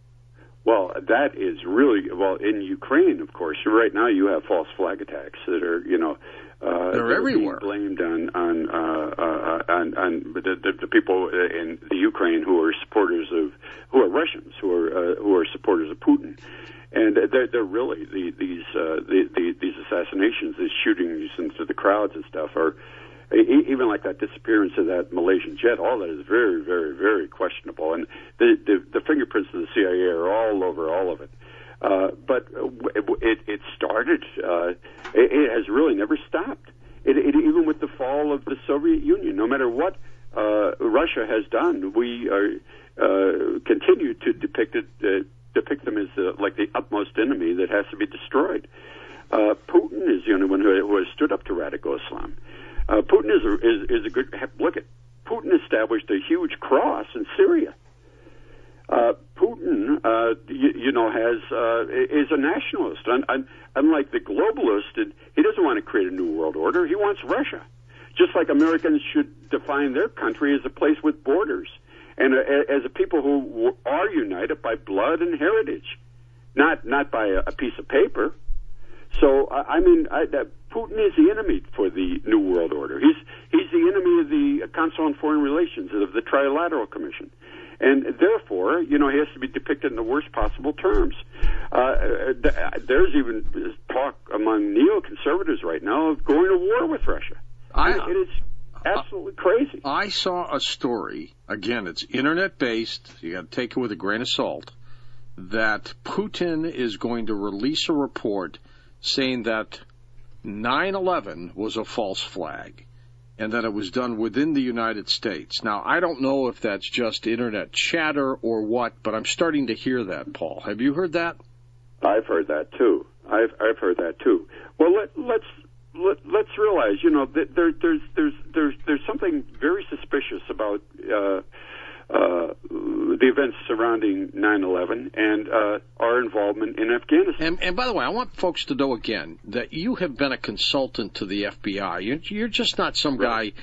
[SPEAKER 4] Well, that is really, well, in Ukraine, of course, right now you have false flag attacks that are, you know, uh,
[SPEAKER 3] they're everywhere.
[SPEAKER 4] Being blamed on on, uh, uh, on on the, the, the people in the Ukraine who are supporters of, who are Russians, who are uh, who are supporters of Putin. And they're, they're really, the, these uh, the, the, these assassinations, these shootings into the crowds and stuff are, even like that disappearance of that Malaysian jet, all that is very, very, very questionable. And the, the, the fingerprints of the C I A are all over all of it. Uh, but it, it started, uh, it, it has really never stopped. It, it, even with the fall of the Soviet Union, no matter what uh, Russia has done, we are, uh, continue to depict it, uh, depict them as uh, like the utmost enemy that has to be destroyed. Uh, Putin is the only one who, who has stood up to radical Islam. Uh, Putin is a, is, is a good look at. Putin established a huge cross in Syria. Uh, Putin, uh, you, you know, has uh, is a nationalist. Un, un, unlike the globalist, he doesn't want to create a new world order. He wants Russia, just like Americans should define their country as a place with borders. And uh, as a people who are united by blood and heritage, not not by a, a piece of paper. So I, I mean, I, that Putin is the enemy for the New World Order. He's he's the enemy of the Council on Foreign Relations, of the Trilateral Commission, and therefore, you know, he has to be depicted in the worst possible terms. Uh, there's even talk among neoconservatives right now of going to war with Russia.
[SPEAKER 3] I,
[SPEAKER 4] it is absolutely crazy.
[SPEAKER 3] I saw a story, again, it's internet-based, you got to take it with a grain of salt, that Putin is going to release a report saying that nine eleven was a false flag and that it was done within the United States. Now, I don't know if that's just internet chatter or what, but I'm starting to hear that, Paul. Have you heard that?
[SPEAKER 4] I've heard that, too. I've, I've heard that, too. Well, let, let's... Let, let's realize, you know, that there, there's there's there's there's something very suspicious about uh, uh, the events surrounding nine eleven and uh, our involvement in Afghanistan.
[SPEAKER 3] And, and by the way, I want folks to know again that you have been a consultant to the F B I. You're, you're just not some
[SPEAKER 4] right.
[SPEAKER 3] guy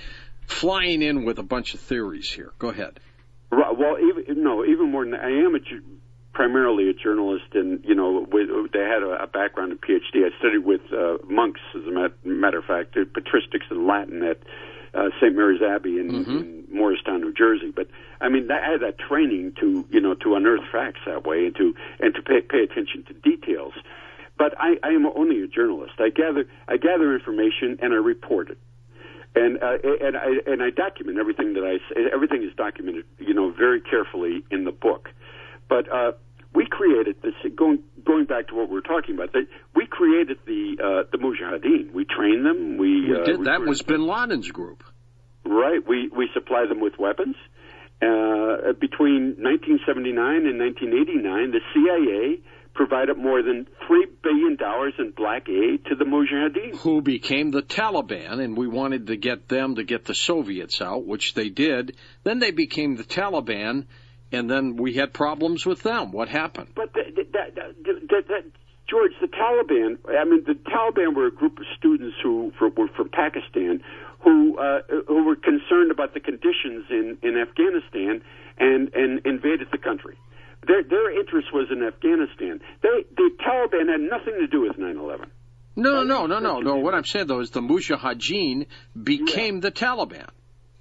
[SPEAKER 3] flying in with a bunch of theories here. Go ahead.
[SPEAKER 4] Right, well, even, no, even more than that. I am a, primarily a journalist, and, you know, with, they had a, a background in PhD. I studied with uh, monks, as a matter of fact, patristics and Latin at uh, Saint Mary's Abbey in, mm-hmm. in Morristown, New Jersey. But, I mean, that, I had that training to, you know, to unearth facts that way and to and to pay, pay attention to details. But I, I am only a journalist. I gather I gather information and I report it. And uh, and I and I document everything that I say. Everything is documented, you know, very carefully in the book. But uh, we created this. Going going back to what we were talking about, that we created the uh, the Mujahideen. We trained them. We,
[SPEAKER 3] we
[SPEAKER 4] uh,
[SPEAKER 3] did. That was Bin Laden's group,
[SPEAKER 4] right? We we supply them with weapons. Uh, between nineteen seventy-nine and nineteen eighty-nine, the C I A provided more than three billion dollars in black aid to the Mujahideen,
[SPEAKER 3] who became the Taliban, and we wanted to get them to get the Soviets out, which they did. Then they became the Taliban, and then we had problems with them. What happened?
[SPEAKER 4] But the, the, the, the, the, George, the Taliban, I mean, the Taliban were a group of students who for, were from Pakistan who uh, who were concerned about the conditions in, in Afghanistan and, and invaded the country. Their, their interest was in Afghanistan. They, the Taliban had nothing to do with nine eleven.
[SPEAKER 3] No, no, no, no, no. What I'm saying, though, is the Mujahideen became yeah. the Taliban.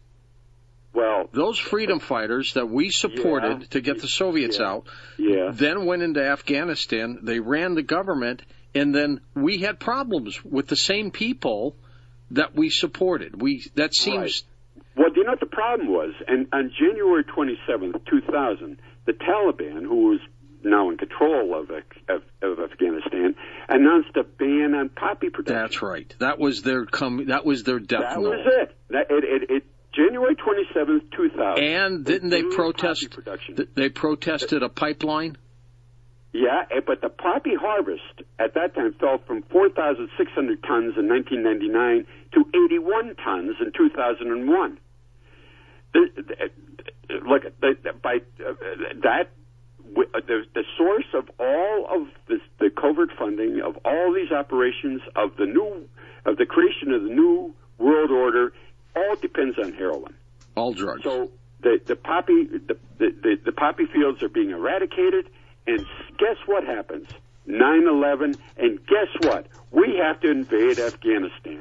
[SPEAKER 4] Well,
[SPEAKER 3] those freedom fighters that we supported
[SPEAKER 4] yeah,
[SPEAKER 3] to get the Soviets
[SPEAKER 4] yeah,
[SPEAKER 3] out
[SPEAKER 4] yeah.
[SPEAKER 3] then went into Afghanistan. They ran the government, and then we had problems with the same people that we supported. We That seems...
[SPEAKER 4] Right. Well, do you know what the problem was? And on January twenty-seventh, two thousand, the Taliban, who was now in control of, of, of Afghanistan, announced a ban on poppy production.
[SPEAKER 3] That's right. That was their com- That was their death
[SPEAKER 4] That
[SPEAKER 3] knell.
[SPEAKER 4] was it. That, it, it, it January twenty-seventh, two thousand.
[SPEAKER 3] And didn't they protest? Th- they protested a pipeline.
[SPEAKER 4] Yeah, but the poppy harvest at that time fell from four thousand six hundred tons in nineteen ninety-nine to eighty-one tons in two thousand one. The, the, look, the, the, by uh, that, the, the source of all of this, the covert funding of all these operations of the new, of the creation of the new world order, all depends on heroin.
[SPEAKER 3] All drugs.
[SPEAKER 4] So the the poppy the the, the, the poppy fields are being eradicated, and guess what happens? nine eleven, and guess what? We have to invade Afghanistan.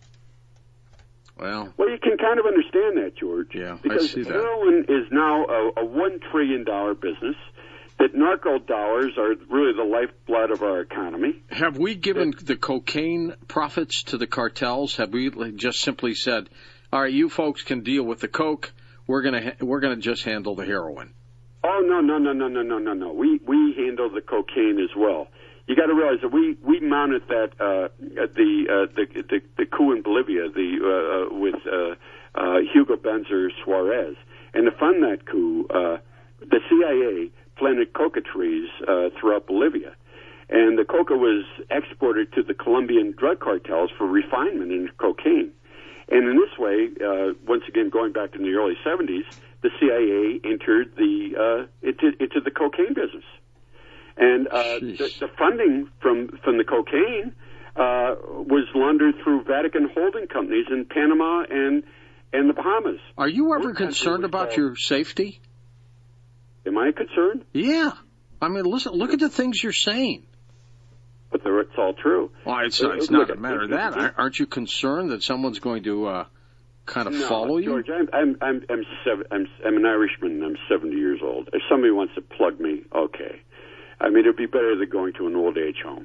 [SPEAKER 3] Well,
[SPEAKER 4] well, you can kind of understand that, George.
[SPEAKER 3] Yeah,
[SPEAKER 4] because
[SPEAKER 3] I see that.
[SPEAKER 4] Heroin is now a, a one trillion dollar business. That narco dollars are really the lifeblood of our economy.
[SPEAKER 3] Have we given the cocaine profits to the cartels? Have we just simply said, "All right, you folks can deal with the coke. We're gonna we're gonna just handle the heroin"?
[SPEAKER 4] Oh no no no no no no no no. We we handle the cocaine as well. You got to realize that we, we mounted that uh, the, uh, the the the coup in Bolivia the uh, with uh, uh, Hugo Benzer Suarez, and to fund that coup, uh, the C I A planted coca trees uh, throughout Bolivia, and the coca was exported to the Colombian drug cartels for refinement into cocaine. And in this way, uh, once again going back to the early seventies, the C I A entered the uh, into, into the cocaine business. And uh, the, the funding from from the cocaine uh, was laundered through Vatican holding companies in Panama and and the Bahamas.
[SPEAKER 3] Are you ever concerned about your safety?
[SPEAKER 4] Am I concerned?
[SPEAKER 3] Yeah. I mean, listen. Look at the things you're saying.
[SPEAKER 4] But it's all true.
[SPEAKER 3] Well, it's, uh, it's not a matter of that. Aren't you concerned that someone's going to uh, kind of
[SPEAKER 4] no,
[SPEAKER 3] follow you?
[SPEAKER 4] George, I'm I'm I'm I'm, seven, I'm I'm an Irishman. And I'm seventy years old. If somebody wants to plug me, okay. I mean, it'd be better than going to an old age home.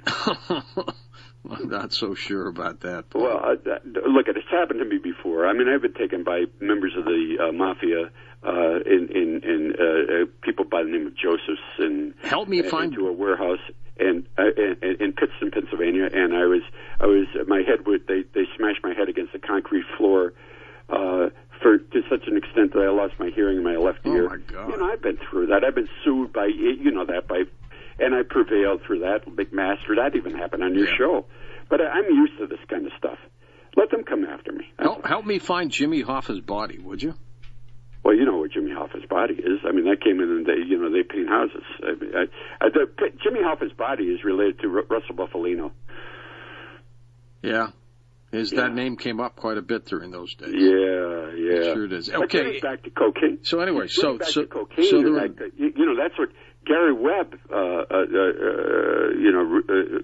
[SPEAKER 3] I'm not so sure about that. Paul.
[SPEAKER 4] Well, uh, look, it's happened to me before. I mean, I've been taken by members of the uh, mafia, uh, in in, in uh, uh, people by the name of Josephs, and
[SPEAKER 3] help me
[SPEAKER 4] uh,
[SPEAKER 3] find
[SPEAKER 4] into a warehouse and uh, in, in Pittston, Pennsylvania, and I was I was my head would they they smashed my head against the concrete floor. Uh, for to such an extent that I lost my hearing in my left
[SPEAKER 3] oh
[SPEAKER 4] ear.
[SPEAKER 3] My God.
[SPEAKER 4] You know, I've been through that. I've been sued by you know that by. And I prevailed through that. McMaster, that even happened on your
[SPEAKER 3] yeah.
[SPEAKER 4] show. But I, I'm used to this kind of stuff. Let them come after me.
[SPEAKER 3] Help, help me find Jimmy Hoffa's body, would you?
[SPEAKER 4] Well, you know where Jimmy Hoffa's body is. I mean, that came in and they, you know, they paint houses. I mean, I, I, the, Jimmy Hoffa's body is related to R- Russell Buffalino.
[SPEAKER 3] Yeah. His,
[SPEAKER 4] Yeah.
[SPEAKER 3] That name came up quite a bit during those days.
[SPEAKER 4] Yeah, yeah.
[SPEAKER 3] It sure does.
[SPEAKER 4] But
[SPEAKER 3] Okay.
[SPEAKER 4] getting back to cocaine.
[SPEAKER 3] So anyway, so
[SPEAKER 4] back
[SPEAKER 3] so
[SPEAKER 4] to cocaine.
[SPEAKER 3] so there
[SPEAKER 4] and that, you, you know, that's what Gary Webb, uh, uh, uh, you know,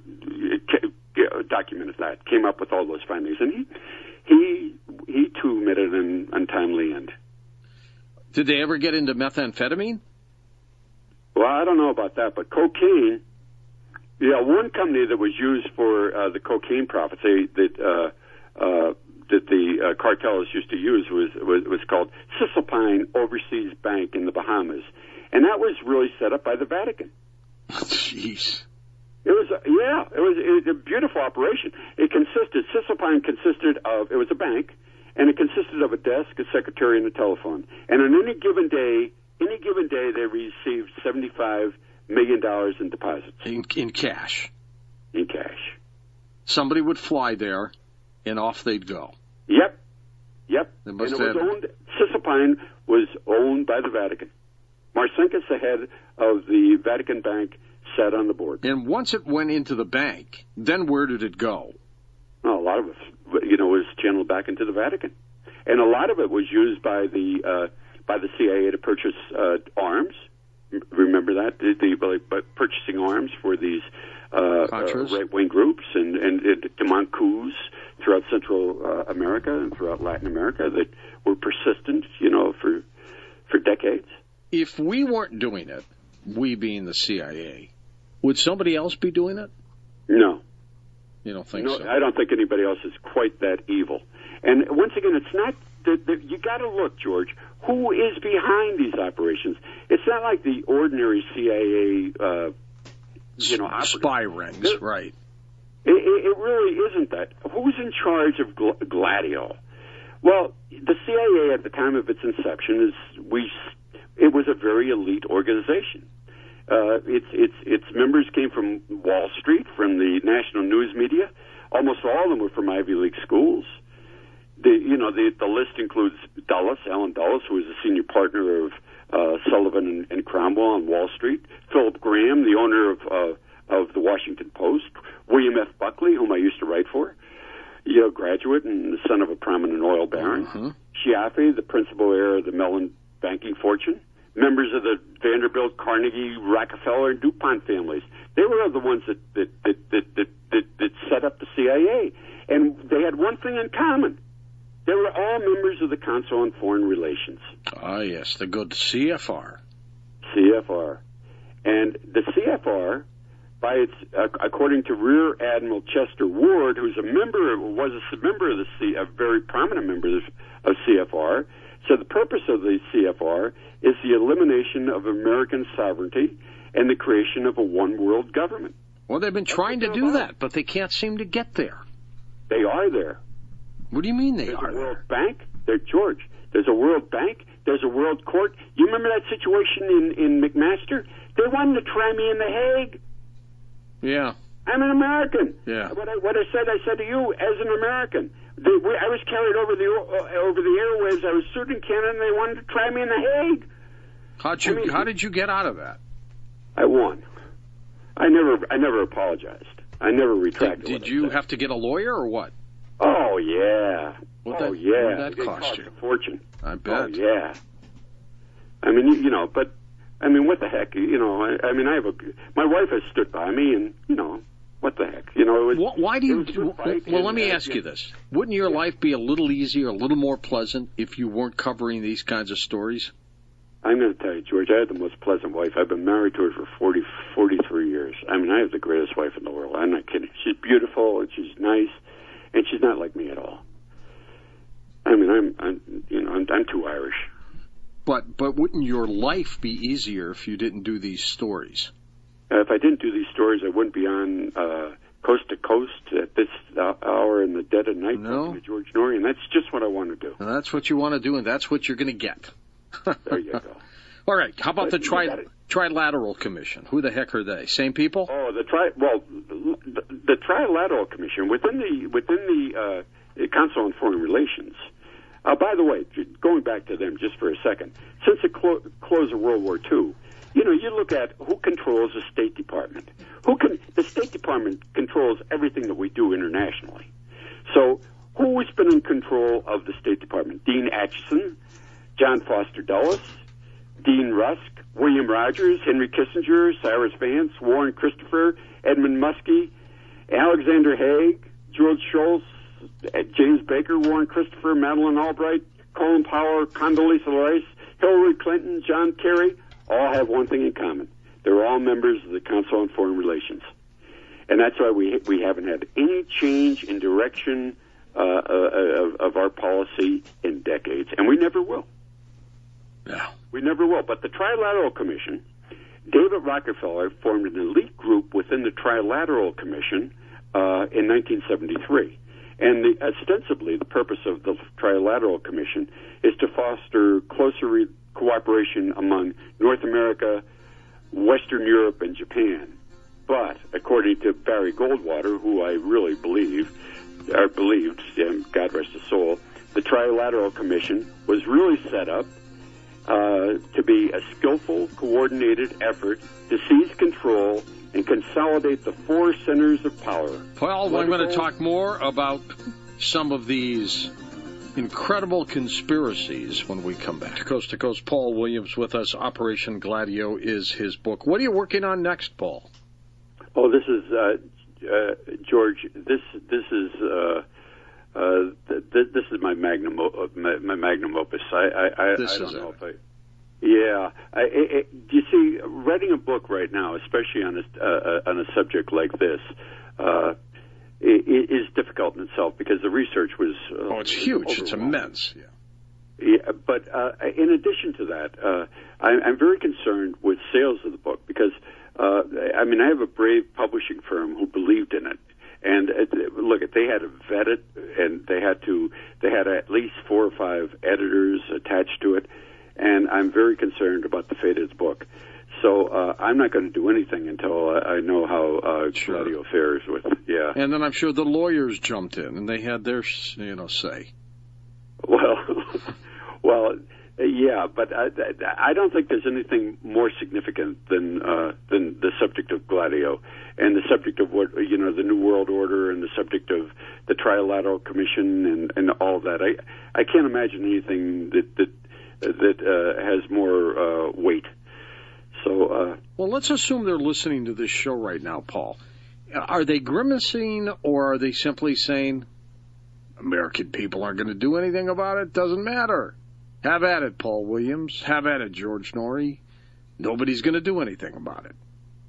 [SPEAKER 4] uh, documented that, came up with all those findings, and he he he too met an untimely end.
[SPEAKER 3] Did they ever get into methamphetamine?
[SPEAKER 4] Well, I don't know about that, but cocaine. Yeah, one company that was used for uh, the cocaine profits they, that uh, uh, that the uh, cartels used to use was, was was called Cisalpine Overseas Bank in the Bahamas, and that was really set up by the Vatican.
[SPEAKER 3] Jeez.
[SPEAKER 4] It was a, yeah, it was, it was a beautiful operation. It consisted Cisalpine consisted of it was a bank, and it consisted of a desk, a secretary, and a telephone. And on any given day, any given day, they received seventy-five million dollars in deposits
[SPEAKER 3] In, in cash.
[SPEAKER 4] in cash.
[SPEAKER 3] Somebody would fly there, and off they'd go.
[SPEAKER 4] Yep, yep.
[SPEAKER 3] They
[SPEAKER 4] And
[SPEAKER 3] must
[SPEAKER 4] it was
[SPEAKER 3] have-
[SPEAKER 4] owned. Cisalpine was owned by the Vatican. Marcinkus, the head of the Vatican Bank, sat on the board.
[SPEAKER 3] And once it went into the bank, then where did it go?
[SPEAKER 4] Well, a lot of it, you know, was channeled back into the Vatican, and a lot of it was used by the uh, by the C I A to purchase uh, arms. Remember that the, the by purchasing arms for these uh, uh, right-wing groups and and it, demand coups throughout Central uh, America and throughout Latin America that were persistent, you know, for for decades.
[SPEAKER 3] If we weren't doing it, we being the C I A, would somebody else be doing it?
[SPEAKER 4] No.
[SPEAKER 3] You don't think
[SPEAKER 4] no,
[SPEAKER 3] so?
[SPEAKER 4] I don't think anybody else is quite that evil. And once again, it's not. The, the, you got to look, George. Who is behind these operations? It's not like the ordinary C I A, uh, you know, operative.
[SPEAKER 3] Spy rings,
[SPEAKER 4] it,
[SPEAKER 3] right?
[SPEAKER 4] It, it really isn't that. Who's in charge of Gl- Gladio? Well, the C I A at the time of its inception is we. It was a very elite organization. Uh, its its its members came from Wall Street, from the national news media. Almost all of them were from Ivy League schools. The you know the the list includes Dulles, Alan Dulles, who was a senior partner of uh, Sullivan and, and Cromwell on Wall Street. Philip Graham, the owner of uh, of the Washington Post. William F. Buckley, whom I used to write for, Yale graduate and the son of a prominent oil baron.
[SPEAKER 3] Mm-hmm.
[SPEAKER 4] Chiaffi, the principal heir of the Mellon banking fortune. Members of the Vanderbilt, Carnegie, Rockefeller, and DuPont families. They were the ones that that that that, that, that, that set up the C I A. And they had one thing in common. They were all members of the Council on Foreign Relations.
[SPEAKER 3] Ah, yes, the good C F R.
[SPEAKER 4] C F R. And the C F R, by its, uh, according to Rear Admiral Chester Ward, who's a member, was a member of the C, a very prominent member of, of C F R, so the purpose of the C F R is the elimination of American sovereignty and the creation of a one-world government.
[SPEAKER 3] Well, they've been trying to do that, but they can't seem to get there.
[SPEAKER 4] They are there.
[SPEAKER 3] What do you mean they
[SPEAKER 4] There's
[SPEAKER 3] are
[SPEAKER 4] a World
[SPEAKER 3] there?
[SPEAKER 4] Bank. There's George. There's a World Bank. There's a World Court. You remember that situation in, in McMaster? They wanted to try me in The Hague.
[SPEAKER 3] Yeah.
[SPEAKER 4] I'm an American.
[SPEAKER 3] Yeah.
[SPEAKER 4] What I, what I said, I said to you as an American. They, we, I was carried over the uh, over the airwaves. I was sued in Canada, and they wanted to try me in The Hague.
[SPEAKER 3] How'd you?
[SPEAKER 4] I mean,
[SPEAKER 3] how did you get out of that?
[SPEAKER 4] I won. I never I never apologized. I never retracted.
[SPEAKER 3] Did,
[SPEAKER 4] what
[SPEAKER 3] did
[SPEAKER 4] I
[SPEAKER 3] you
[SPEAKER 4] said.
[SPEAKER 3] have to get a lawyer or what?
[SPEAKER 4] Oh yeah.
[SPEAKER 3] What
[SPEAKER 4] oh
[SPEAKER 3] that,
[SPEAKER 4] yeah.
[SPEAKER 3] What did that
[SPEAKER 4] It
[SPEAKER 3] cost
[SPEAKER 4] cost
[SPEAKER 3] you?
[SPEAKER 4] a fortune.
[SPEAKER 3] I bet.
[SPEAKER 4] Oh yeah. I mean, you, you know, but I mean, what the heck? You know, I, I mean, I have a my wife has stood by me, and you know, what the heck? You know, it was.
[SPEAKER 3] Wh- Why do you?
[SPEAKER 4] it was a good
[SPEAKER 3] Well,
[SPEAKER 4] fight,
[SPEAKER 3] well
[SPEAKER 4] and,
[SPEAKER 3] let me
[SPEAKER 4] uh,
[SPEAKER 3] ask
[SPEAKER 4] yeah.
[SPEAKER 3] you this: Wouldn't your life be a little easier, a little more pleasant, if you weren't covering these kinds of stories?
[SPEAKER 4] I'm going to tell you, George, I had the most pleasant wife. I've been married to her for forty, forty-three years. I mean, I have the greatest wife in the world. I'm not kidding. She's beautiful, and she's nice, and she's not like me at all. I mean, I'm, I'm you know, I'm, I'm too Irish.
[SPEAKER 3] But but wouldn't your life be easier if you didn't do these stories?
[SPEAKER 4] Uh, if I didn't do these stories, I wouldn't be on uh, coast to coast at this uh, hour in the dead of night
[SPEAKER 3] No.
[SPEAKER 4] talking to George Norrie, and that's just what I want to do.
[SPEAKER 3] And that's what you want to do, and that's what you're going to get.
[SPEAKER 4] There you go.
[SPEAKER 3] All right. How about
[SPEAKER 4] But
[SPEAKER 3] the
[SPEAKER 4] you
[SPEAKER 3] tri-
[SPEAKER 4] got it.
[SPEAKER 3] Trilateral Commission? Who the heck are they? Same people?
[SPEAKER 4] Oh, the tri well, the, the Trilateral Commission within the within the uh, Council on Foreign Relations. Uh, by the way, going back to them just for a second, since the clo- close of World War Two, you know, you look at who controls the State Department. Who can the State Department controls everything that we do internationally. So control of the State Department. Dean Acheson, John Foster Dulles, Dean Rusk, William Rogers, Henry Kissinger, Cyrus Vance, Warren Christopher, Edmund Muskie, Alexander Haig, George Shultz, James Baker, Warren Christopher, Madeleine Albright, Colin Powell, Condoleezza Rice, Hillary Clinton, John Kerry, all have one thing in common. They're all members of the Council on Foreign Relations. And that's why we we haven't had any change in direction uh, of, of our policy in decades, and we never will.
[SPEAKER 3] Yeah.
[SPEAKER 4] We never will. But the Trilateral Commission, David Rockefeller formed an elite group within the Trilateral Commission uh, in nineteen seventy-three. And the, ostensibly, the purpose of the Trilateral Commission is to foster closer re- cooperation among North America, Western Europe, and Japan. But, according to Barry Goldwater, who I really believe, or believed, and God rest his soul, the Trilateral Commission was really set up uh, to be a skillful, coordinated effort to seize control and consolidate the four centers of power.
[SPEAKER 3] Well, I'm going to talk more about some of these incredible conspiracies when we come back. Coast to Coast, Paul Williams with us. Operation Gladio is his book. What are you working on next, Paul?
[SPEAKER 4] Oh, this is, uh, uh, George, this this is uh, uh, th- th- this is my magnum, op- my, my magnum opus. I, I, I,
[SPEAKER 3] this
[SPEAKER 4] I don't
[SPEAKER 3] is
[SPEAKER 4] know
[SPEAKER 3] it.
[SPEAKER 4] if I... Yeah, I, I, you see, writing a book right now, especially on a uh, on a subject like this, uh, it, it is difficult in itself because the research was. Uh,
[SPEAKER 3] oh, it's huge! It's immense. Yeah.
[SPEAKER 4] Yeah, but uh, in addition to that, uh, I, I'm very concerned with sales of the book because, uh, I mean, I have a brave publishing firm who believed in it. And uh, look, they had to vet it, and they had to they had at least four or five editors attached to it. And I'm very concerned about the fate of his book. So uh, I'm not going to do anything until I, I know how uh,
[SPEAKER 3] sure.
[SPEAKER 4] Gladio fares with. Yeah.
[SPEAKER 3] And then I'm sure the lawyers jumped in and they had their, you know, say.
[SPEAKER 4] Well, well, yeah, but I, I don't think there's anything more significant than uh, than the subject of Gladio and the subject of what you know the New World Order and the subject of the Trilateral Commission and, and all that. I I can't imagine anything that that. that uh, has more uh, weight. So, uh,
[SPEAKER 3] well, let's assume they're listening to this show right now, Paul. Are they grimacing, or are they simply saying, American people aren't going to do anything about it? Doesn't matter. Have at it, Paul Williams. Have at it, George Norrie. Nobody's going to do anything about it.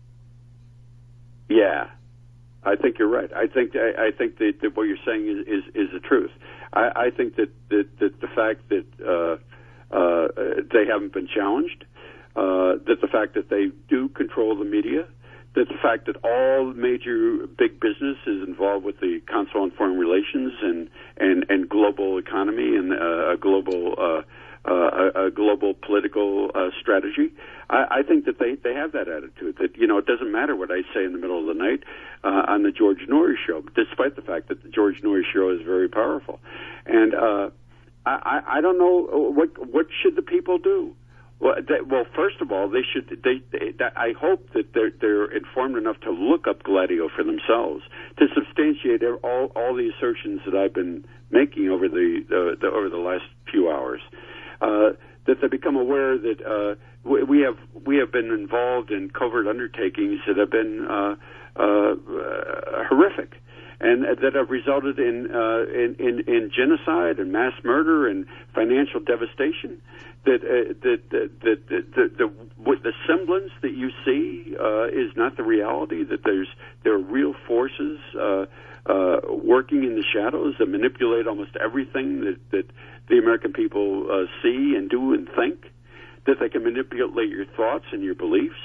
[SPEAKER 4] Yeah, I think you're right. I think I, I think that, that what you're saying is, is, is the truth. I, I think that, that, that the fact that uh, Uh, they haven't been challenged, uh, that the fact that they do control the media, that the fact that all major big business is involved with the Council on Foreign Relations and, and, and global economy and uh, a global uh, uh, a global political uh, strategy. I, I think that they, they have that attitude that, you know, it doesn't matter what I say in the middle of the night uh, on the George Norrie show, despite the fact that the George Norrie show is very powerful. And uh I, I don't know what what should the people do. Well, they, well, first of all, they should. They, they, I hope that they're they're informed enough to look up Gladio for themselves to substantiate all all the assertions that I've been making over the, the, the over the last few hours. Uh, that they become aware that uh, we, we have we have been involved in covert undertakings that have been uh, uh, uh, horrific. And that have resulted in, uh, in, in in genocide and mass murder and financial devastation. That uh, that that that the, the, the, the semblance that you see uh, is not the reality. That there's there are real forces uh, uh, working in the shadows that manipulate almost everything that, that the American people uh, see and do and think. That they can manipulate your thoughts and your beliefs.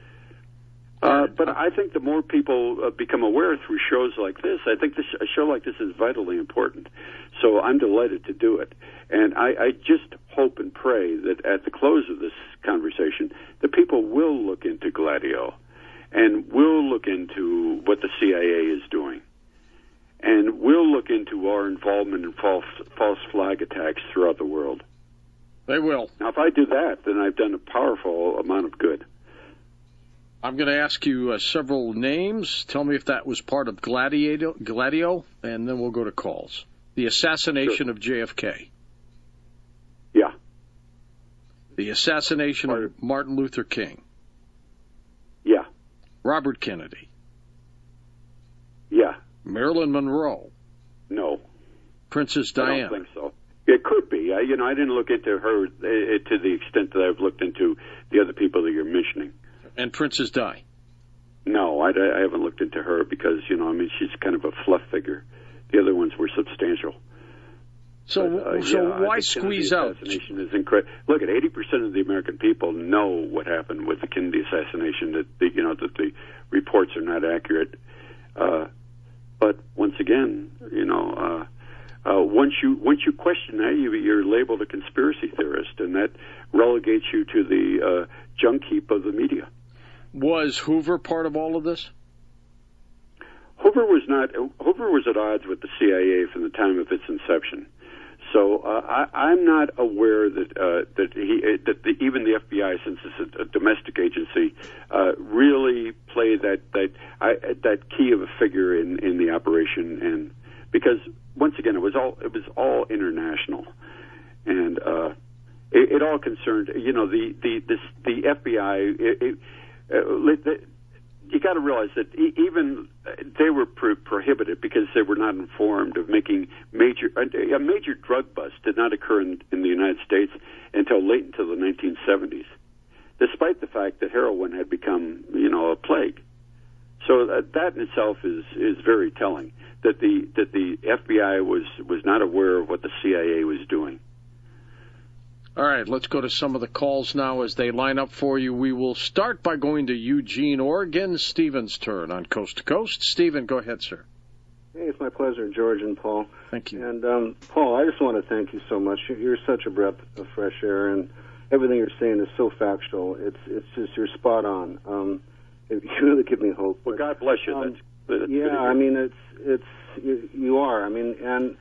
[SPEAKER 4] Uh, but I think the more people uh, become aware through shows like this, I think this, a show like this is vitally important. So I'm delighted to do it. And I, I just hope and pray that at the close of this conversation, the people will look into Gladio and will look into what the C I A is doing. And will look into our involvement in false, false flag attacks throughout the world.
[SPEAKER 3] They will.
[SPEAKER 4] Now, if I do that, then I've done a powerful amount of good.
[SPEAKER 3] I'm going to ask you uh, several names. Tell me if that was part of Gladio, Gladio, and then we'll go to calls. The assassination
[SPEAKER 4] Sure.
[SPEAKER 3] of J F K.
[SPEAKER 4] Yeah.
[SPEAKER 3] The assassination
[SPEAKER 4] Part-
[SPEAKER 3] of Martin Luther King.
[SPEAKER 4] Yeah.
[SPEAKER 3] Robert Kennedy.
[SPEAKER 4] Yeah.
[SPEAKER 3] Marilyn Monroe.
[SPEAKER 4] No.
[SPEAKER 3] Princess
[SPEAKER 4] I
[SPEAKER 3] Diana.
[SPEAKER 4] don't think so. It could be. I, you know, I didn't look into her uh, to the extent that I've looked into the other people that you're mentioning.
[SPEAKER 3] And Princess Di.
[SPEAKER 4] No, I, I haven't looked into her because, you know, I mean, she's kind of a fluff figure. The other ones were substantial.
[SPEAKER 3] So,
[SPEAKER 4] But, uh,
[SPEAKER 3] so
[SPEAKER 4] yeah, I
[SPEAKER 3] why
[SPEAKER 4] think
[SPEAKER 3] squeeze
[SPEAKER 4] Kennedy
[SPEAKER 3] out?
[SPEAKER 4] assassination is incredible. Look, at eighty percent of the American people know what happened with the Kennedy assassination. That the, you know that the reports are not accurate. Uh, but once again, you know, uh, uh, once you once you question that, you, you're labeled a conspiracy theorist, and that relegates you to the uh, junk heap of the media.
[SPEAKER 3] Was Hoover part of all of this?
[SPEAKER 4] Hoover was not. Hoover was at odds with the C I A from the time of its inception. So uh, I, I'm not aware that uh, that he that the, even the F B I, since it's a, a domestic agency, uh, really played that that I, that key of a figure in, in the operation. And because once again, it was all it was all international, and uh, it, it all concerned. You know, the the this, the F B I. It, it, uh, you got to realize that even they were pro- prohibited because they were not informed of making major a major drug bust did not occur in, in the United States until late into the nineteen seventies, despite the fact that heroin had become, you know, a plague. So that, that in itself is is very telling that the that the F B I was was not aware of what the C I A was doing.
[SPEAKER 3] All right, let's go to some of the calls now as they line up for you. We will start by going to Eugene, Oregon. Stephen's turn on Coast to Coast. Stephen, go ahead, sir.
[SPEAKER 6] Hey, it's my pleasure, George and Paul.
[SPEAKER 3] Thank you.
[SPEAKER 6] And, um, Paul, I just want to thank you so much. You're such a breath of fresh air, and everything you're saying is so factual. It's it's just, you're spot on. Um, it, you really give me hope.
[SPEAKER 4] Well,
[SPEAKER 6] but,
[SPEAKER 4] God bless you.
[SPEAKER 6] Um,
[SPEAKER 4] That's, that's
[SPEAKER 6] yeah, I mean, it's, it's, you, you are. I mean, and